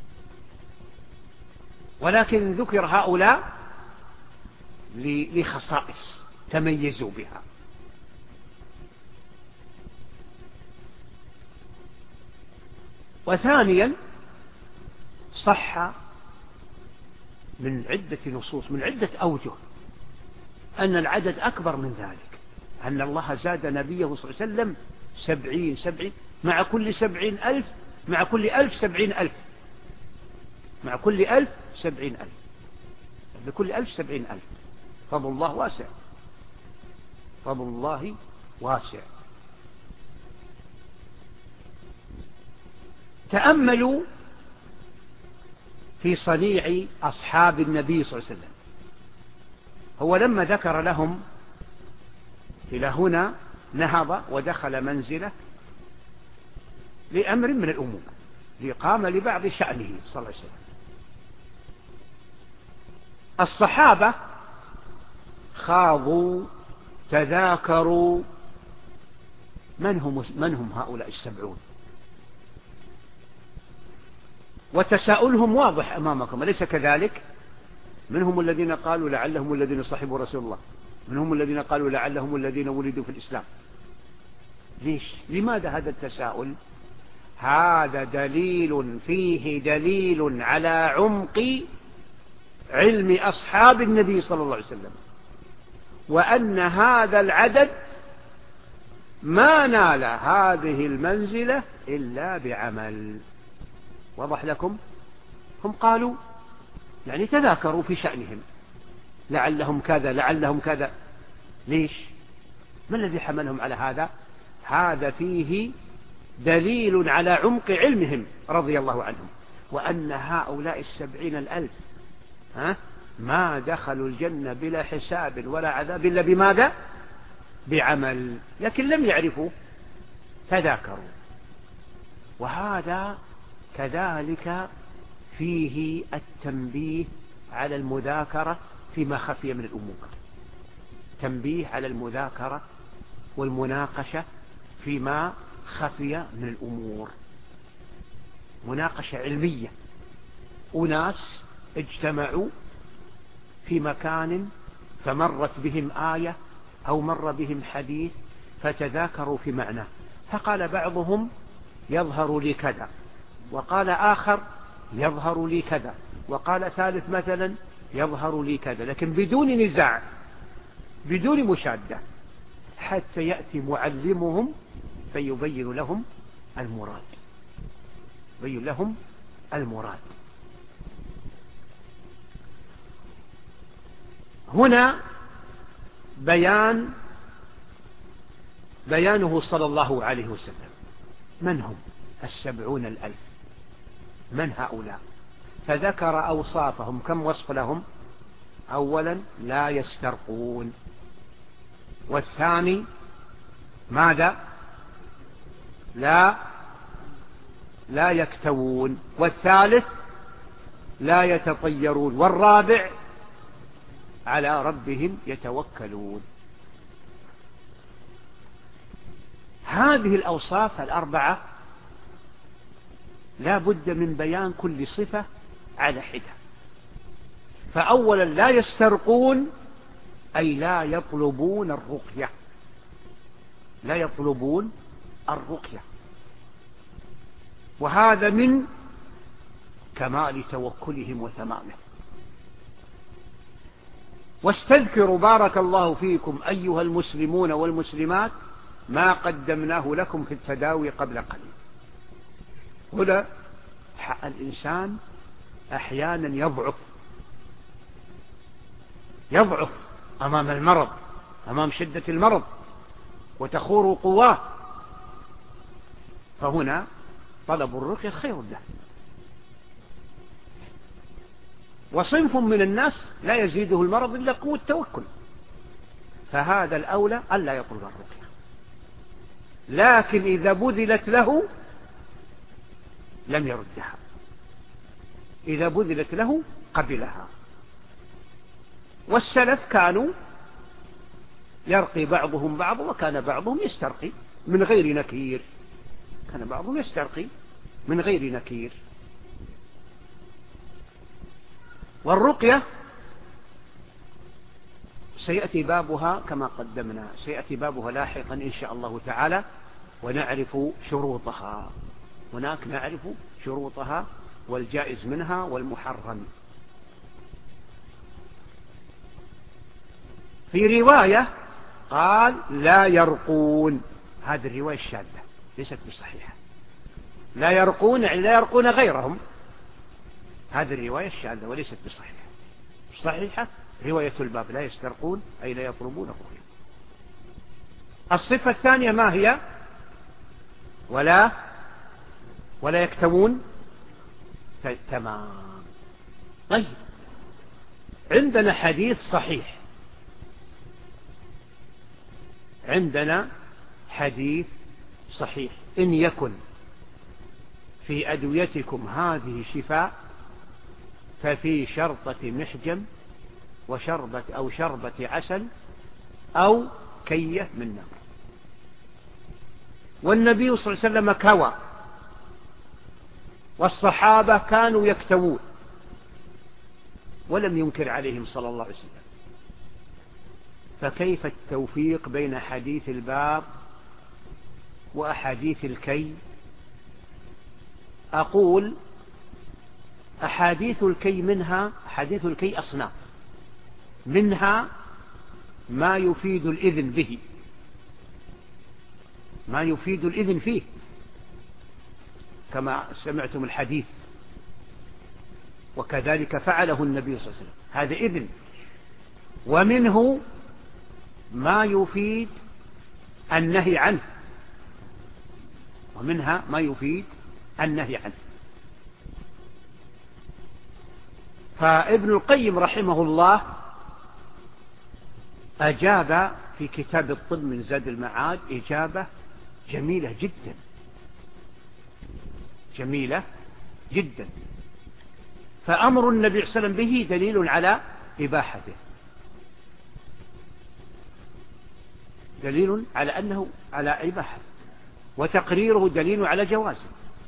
ولكن ذكر هؤلاء لخصائص تميزوا بها. وثانيا، صح من عدة نصوص من عدة أوجه أن العدد أكبر من ذلك، أن الله زاد نبيه صلى الله عليه وسلم 70 مع كل 70,000، مع كل 1000 70,000، مع كل 1000 70,000، لكل 1000 70,000. فضل الله واسع، فضل الله واسع. تأملوا في صنيع أصحاب النبي صلى الله عليه وسلم. هو لما ذكر لهم إلى هنا نهض ودخل منزله لأمر من الأمور، لقام لبعض شأنه صلى الله عليه وسلم. الصحابة خاضوا تذاكروا من هم هؤلاء 70، وتساؤلهم واضح أمامكم، أليس كذلك؟ منهم الذين قالوا لعلهم الذين صحبوا رسول الله، منهم الذين قالوا لعلهم الذين ولدوا في الإسلام. ليش؟ لماذا هذا التساؤل؟ هذا دليل فيه دليل على عمق علم أصحاب النبي صلى الله عليه وسلم، وأن هذا العدد ما نال هذه المنزلة إلا بعمل. وضح لكم؟ هم قالوا يعني تذاكروا في شأنهم، لعلهم كذا لعلهم كذا. ليش؟ ما الذي حملهم على هذا؟ هذا فيه دليل على عمق علمهم رضي الله عنهم، وأن هؤلاء 70,000 ما دخلوا الجنة بلا حساب ولا عذاب إلا بماذا؟ بعمل. لكن لم يعرفوا، تذاكروا. وهذا كذلك فيه التنبيه على المذاكرة فيما خفي من الأمور، تنبيه على المذاكرة والمناقشة فيما خفي من الأمور، مناقشة علمية. أناس اجتمعوا في مكان فمرت بهم آية أو مر بهم حديث فتذاكروا في معناه، فقال بعضهم يظهر لي كذا، وقال آخر يظهر لي كذا، وقال ثالث مثلا يظهر لي كذا، لكن بدون نزاع بدون مشادة، حتى يأتي معلمهم فيبين لهم المراد، يبين لهم المراد. هنا بيانه صلى الله عليه وسلم من هم 70,000، من هؤلاء؟ فذكر أوصافهم. كم وصف لهم؟ أولا لا يسترقون، والثاني ماذا؟ لا يكتوون، والثالث لا يتطيرون، والرابع على ربهم يتوكلون. هذه الأوصاف الأربعة لا بد من بيان كل صفة على حدة. فأولا لا يسترقون، أي لا يطلبون الرقية، لا يطلبون الرقية، وهذا من كمال توكلهم وتمامه. واستذكروا بارك الله فيكم أيها المسلمون والمسلمات ما قدمناه لكم في التداوي قبل قليل. هنا الإنسان أحيانا يضعف أمام المرض، أمام شدة المرض وتخور قواه، فهنا طلب الرقية خير له. وصنف من الناس لا يزيده المرض إلا قوة التوكل، فهذا الأولى ألا يطلب الرقية، لكن إذا بذلت له لم يردها، إذا بذلت له قبلها. والسلف كانوا يرقي بعضهم بعض، وكان بعضهم يسترقي من غير نكير، كان بعضهم يسترقي من غير نكير. والرقية سيأتي بابها كما قدمنا، سيأتي بابها لاحقا إن شاء الله تعالى، ونعرف شروطها، هناك نعرف شروطها والجائز منها والمحرم. في رواية قال لا يرقون، هذه الرواية الشاذة ليست بصحيحة، لا يرقون يعني لا يرقون غيرهم، هذه الرواية الشاذة وليست بصحيحة. صحيحة رواية الباب لا يسترقون أي لا يطلبون الرقية. الصفة الثانية ما هي؟ ولا يكتمون. تمام. طيب عندنا حديث صحيح، عندنا حديث صحيح: إن يكن في أدويتكم هذه شفاء ففي شرطة محجم شربة عسل أو كية من نار. والنبي صلى الله عليه وسلم كوى، والصحابة كانوا يكتوون، ولم ينكر عليهم صلى الله عليه وسلم. فكيف التوفيق بين حديث الباب وأحاديث الكي؟ أقول أحاديث الكي منها أحاديث الكي أصناف، منها ما يفيد الإذن به، ما يفيد الإذن فيه كما سمعتم الحديث، وكذلك فعله النبي صلى الله عليه وسلم، هذا إذن. ومنه ما يفيد النهي عنه، ومنها ما يفيد النهي عنه. فابن القيم رحمه الله أجاب في كتاب الطب من زاد المعاد إجابة جميلة جدا، جميلة جدا. فأمر النبي صلى الله عليه وسلم به دليل على إباحته، دليل على أنه على إباحته، وتقريره دليل على جوازه،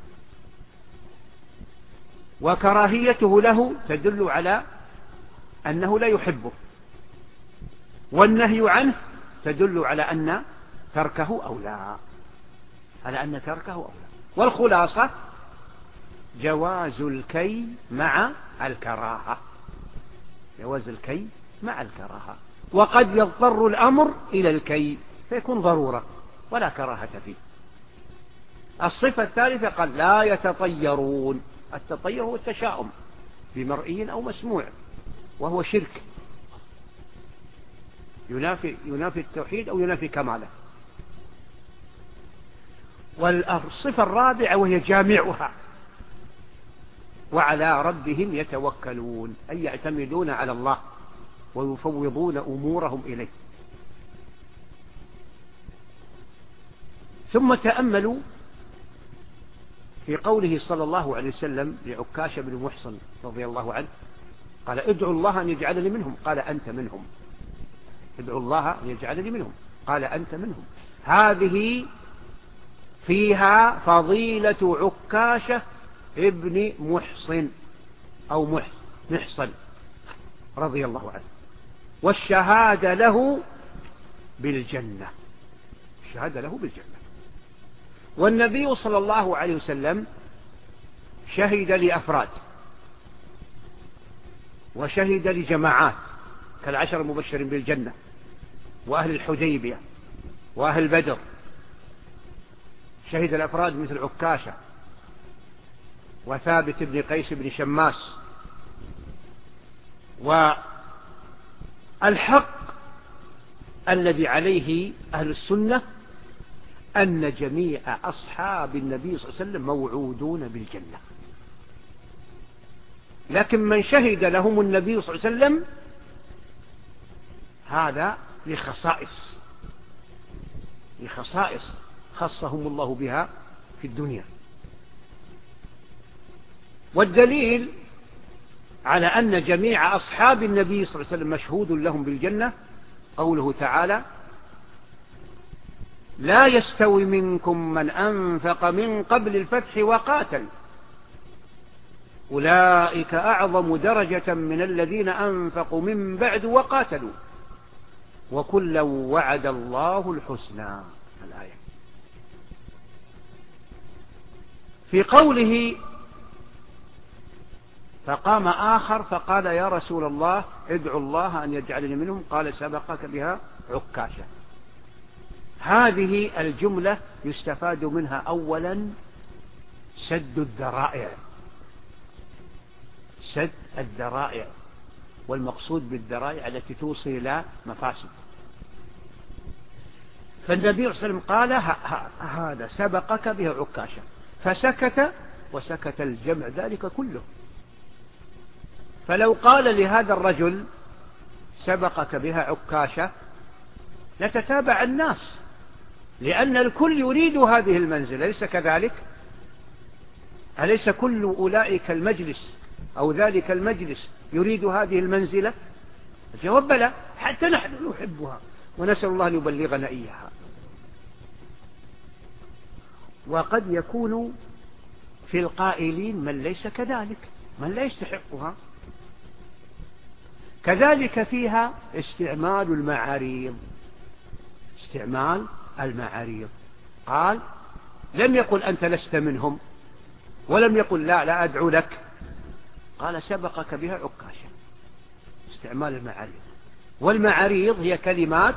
وكراهيته له تدل على أنه لا يحبه، والنهي عنه تدل على أن تركه أولى، على أن تركه أولى. والخلاصة جواز الكي مع الكراهة، جواز الكي مع الكراهة. وقد يضطر الأمر إلى الكي فيكون ضرورة ولا كراهة فيه. الصفة الثالثة قال لا يتطيرون. التطير هو التشاؤم بمرئي أو مسموع، وهو شرك ينافي التوحيد أو ينافي كماله. والصفة الرابعة وهي جامعها: وعلى ربهم يتوكلون، أي يعتمدون على الله ويفوضون أمورهم إليه. ثم تأملوا في قوله صلى الله عليه وسلم لعكاشة بن محصن رضي الله عنه، قال ادعوا الله أن يجعلني منهم، قال أنت منهم. ادعوا الله أن يجعلني منهم، قال أنت منهم. هذه فيها فضيلة عكاشة ابن محصن أو محصن رضي الله عنه، والشهادة له بالجنة، الشهادة له بالجنة. والنبي صلى الله عليه وسلم شهد لأفراد وشهد لجماعات كالعشر المبشرين بالجنة وأهل الحديبية وأهل بدر. شهد الأفراد مثل عكاشة وثابت بن قيس بن شماس. والحق الذي عليه أهل السنة أن جميع أصحاب النبي صلى الله عليه وسلم موعودون بالجنة، لكن من شهد لهم النبي صلى الله عليه وسلم هذا لخصائص خصهم الله بها في الدنيا. والدليل على أن جميع أصحاب النبي صلى الله عليه وسلم مشهود لهم بالجنة قوله تعالى: لا يستوي منكم من أنفق من قبل الفتح وقاتل أولئك أعظم درجة من الذين أنفقوا من بعد وقاتلوا وكلا وعد الله الحسنى. الآية. في قوله: فقام آخر فقال: يا رسول الله ادعو الله أن يجعلني منهم، قال: سبقك بها عكاشة. هذه الجملة يستفاد منها أولا سد الذرائع، والمقصود بالذرائع التي توصل إلى مفاسد. فالنبي صلى الله عليه وسلم قال: هذا سبقك بها عكاشة، فسكت وسكت الجمع ذلك كله. فلو قال لهذا الرجل: سبقك بها عكاشة، لتتابع الناس، لأن الكل يريد هذه المنزلة، أليس كذلك؟ أليس كل أولئك المجلس أو ذلك المجلس يريد هذه المنزلة؟ الجواب بلى، حتى نحن نحبها ونسأل الله أن يبلغنا إياها. وقد يكون في القائلين من ليس كذلك، من لا يستحقها. كذلك فيها استعمال المعاريض. قال: لم يقل أنت لست منهم، ولم يقل لا أدعو لك، قال: سبقك بها عكاشة. استعمال المعاريض. والمعاريض هي كلمات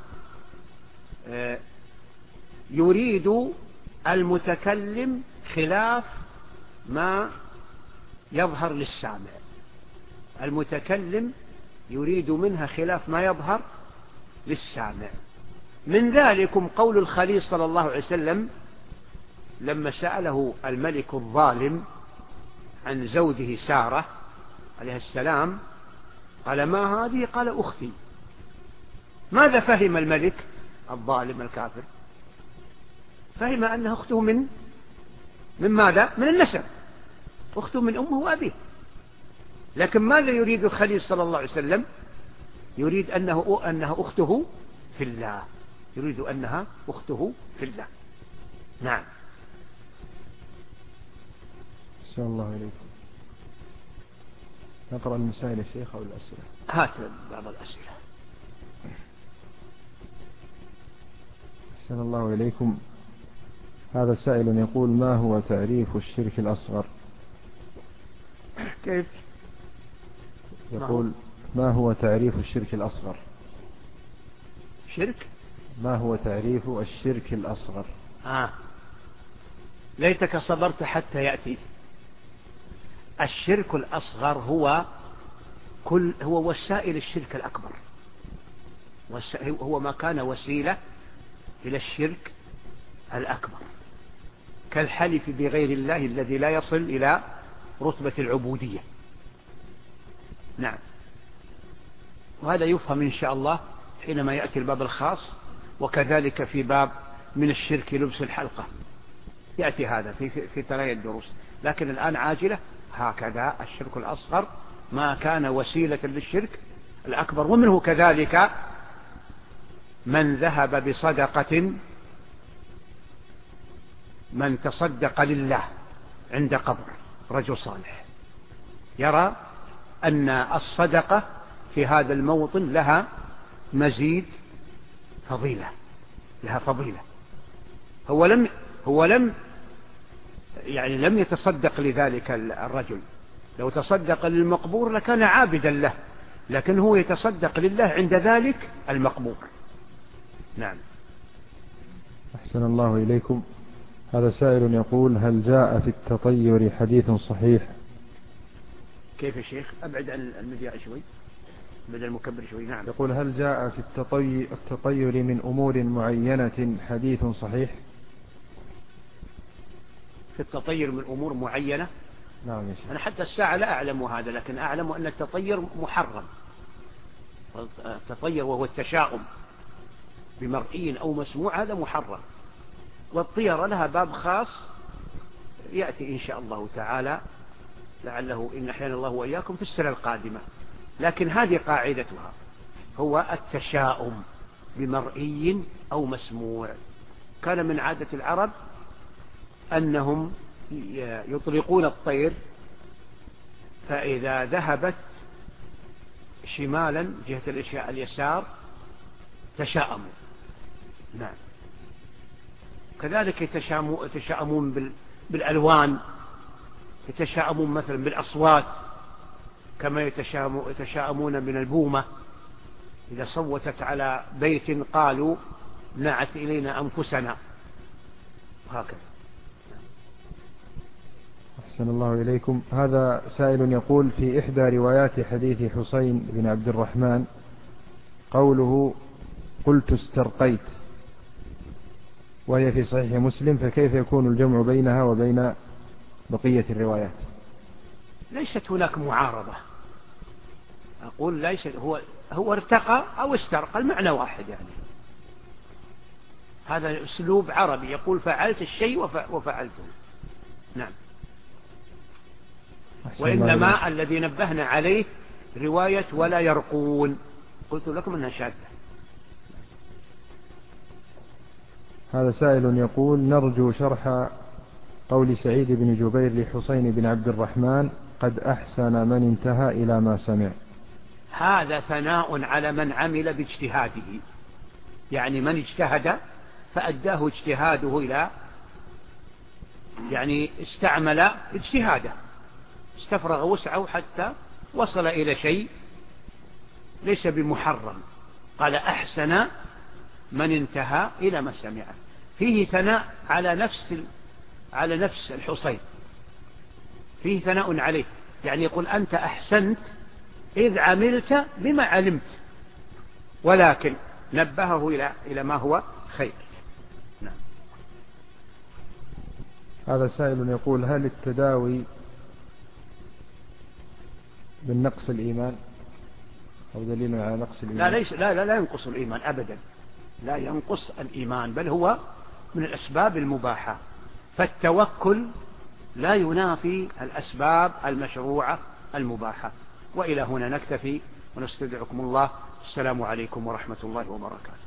يريد المتكلم خلاف ما يظهر للسامع، المتكلم يريد منها خلاف ما يظهر للسامع. من ذلكم قول الخليل صلى الله عليه وسلم لما سأله الملك الظالم عن زوجه سارة عليه السلام، قال: ما هذه؟ قال: أختي. ماذا فهم الملك الظالم الكافر؟ فهم أنها أخته من ماذا؟ من النسب، أخته من أمه وأبيه. لكن ماذا يريد الخليل صلى الله عليه وسلم؟ يريد أنها أخته في الله، يريد أنها أخته في الله. نعم. أحسن الله إليكم. نقرأ المسائل يا شيخ أو الأسئلة؟ هات بعض الأسئلة. أحسن الله إليكم. هذا سائل يقول: ما هو تعريف الشرك الأصغر؟ كيف؟ يقول: ما هو تعريف الشرك الأصغر؟ شرك؟ ما هو تعريف الشرك الأصغر؟ ليتك صبرت حتى يأتي. الشرك الأصغر هو وسائل الشرك الأكبر، هو ما كان وسيلة إلى الشرك الأكبر، كالحلف بغير الله الذي لا يصل إلى رتبة العبودية. نعم. وهذا يفهم إن شاء الله حينما يأتي الباب الخاص. وكذلك في باب من الشرك لبس الحلقة يأتي هذا في ثنايا الدروس. لكن الآن عاجلة هكذا: الشرك الأصغر ما كان وسيلة للشرك الأكبر. ومنه كذلك من ذهب بصدقة من تصدق لله عند قبر رجل صالح، يرى أن الصدقة في هذا الموطن لها مزيد فضيلة، لها فضيلة. هو لم يتصدق لذلك الرجل، لو تصدق للمقبور لكان عابدا له، لكن هو يتصدق لله عند ذلك المقبور. نعم. أحسن الله إليكم. هذا سائل يقول: هل جاء في التطير حديث صحيح؟ كيف يا شيخ؟ أبعد عن المذياع شوي، بدل المكبر شوي. نعم. يقول: هل جاء في التطير من أمور معينة حديث صحيح؟ في التطير من أمور معينة؟ نعم يا شيخ. أنا حتى الساعة لا أعلم هذا، لكن أعلم أن التطير محرم. التطير وهو التشاؤم بمرئي أو مسموع هذا محرم، والطيرة لها باب خاص يأتي إن شاء الله تعالى لعله إن أحيانا الله وإياكم في السنة القادمة. لكن هذه قاعدتها، هو التشاؤم بمرئي أو مسموع. كان من عادة العرب أنهم يطلقون الطير، فإذا ذهبت شمالا جهة اليسار تشاءموا. نعم. كذلك يتشاءمون بالألوان، يتشاءمون مثلا بالأصوات، كما يتشاءمون من البومة إذا صوتت على بيت قالوا نعت إلينا أنفسنا، وهكذا. أحسن الله إليكم. هذا سائل يقول: في إحدى روايات حديث حسين بن عبد الرحمن قوله قلت استرقيت، وهي في صحيح مسلم، فكيف يكون الجمع بينها وبين بقية الروايات؟ ليست هناك معارضة، أقول ليست، هو ارتقى أو استرقى، المعنى واحد يعني. هذا أسلوب عربي، يقول فعلت الشيء وفعلته. نعم. وإنما الذي نبهنا عليه رواية ولا يرقون، قلت لكم أنها شاذة. هذا سائل يقول: نرجو شرح قول سعيد بن جبير لحسين بن عبد الرحمن قد أحسن من انتهى إلى ما سمع. هذا ثناء على من عمل باجتهاده، يعني من اجتهد فأداه اجتهاده إلى، يعني استعمل اجتهاده، استفرغ وسعه حتى وصل إلى شيء ليس بمحرم. قال أحسن من انتهى إلى ما سمع، فيه ثناء على نفس الحسين، فيه ثناء عليه، يعني يقول أنت أحسنت إذ عملت بما علمت، ولكن نبهه إلى ما هو خير. نعم. هذا سائل يقول: هل التداوي بالنقص الإيمان أو دليل على نقص الإيمان؟ لا ينقص الإيمان أبدا، لا ينقص الإيمان، بل هو من الأسباب المباحة، فالتوكل لا ينافي الأسباب المشروعة المباحة. وإلى هنا نكتفي ونستودعكم الله. السلام عليكم ورحمة الله وبركاته.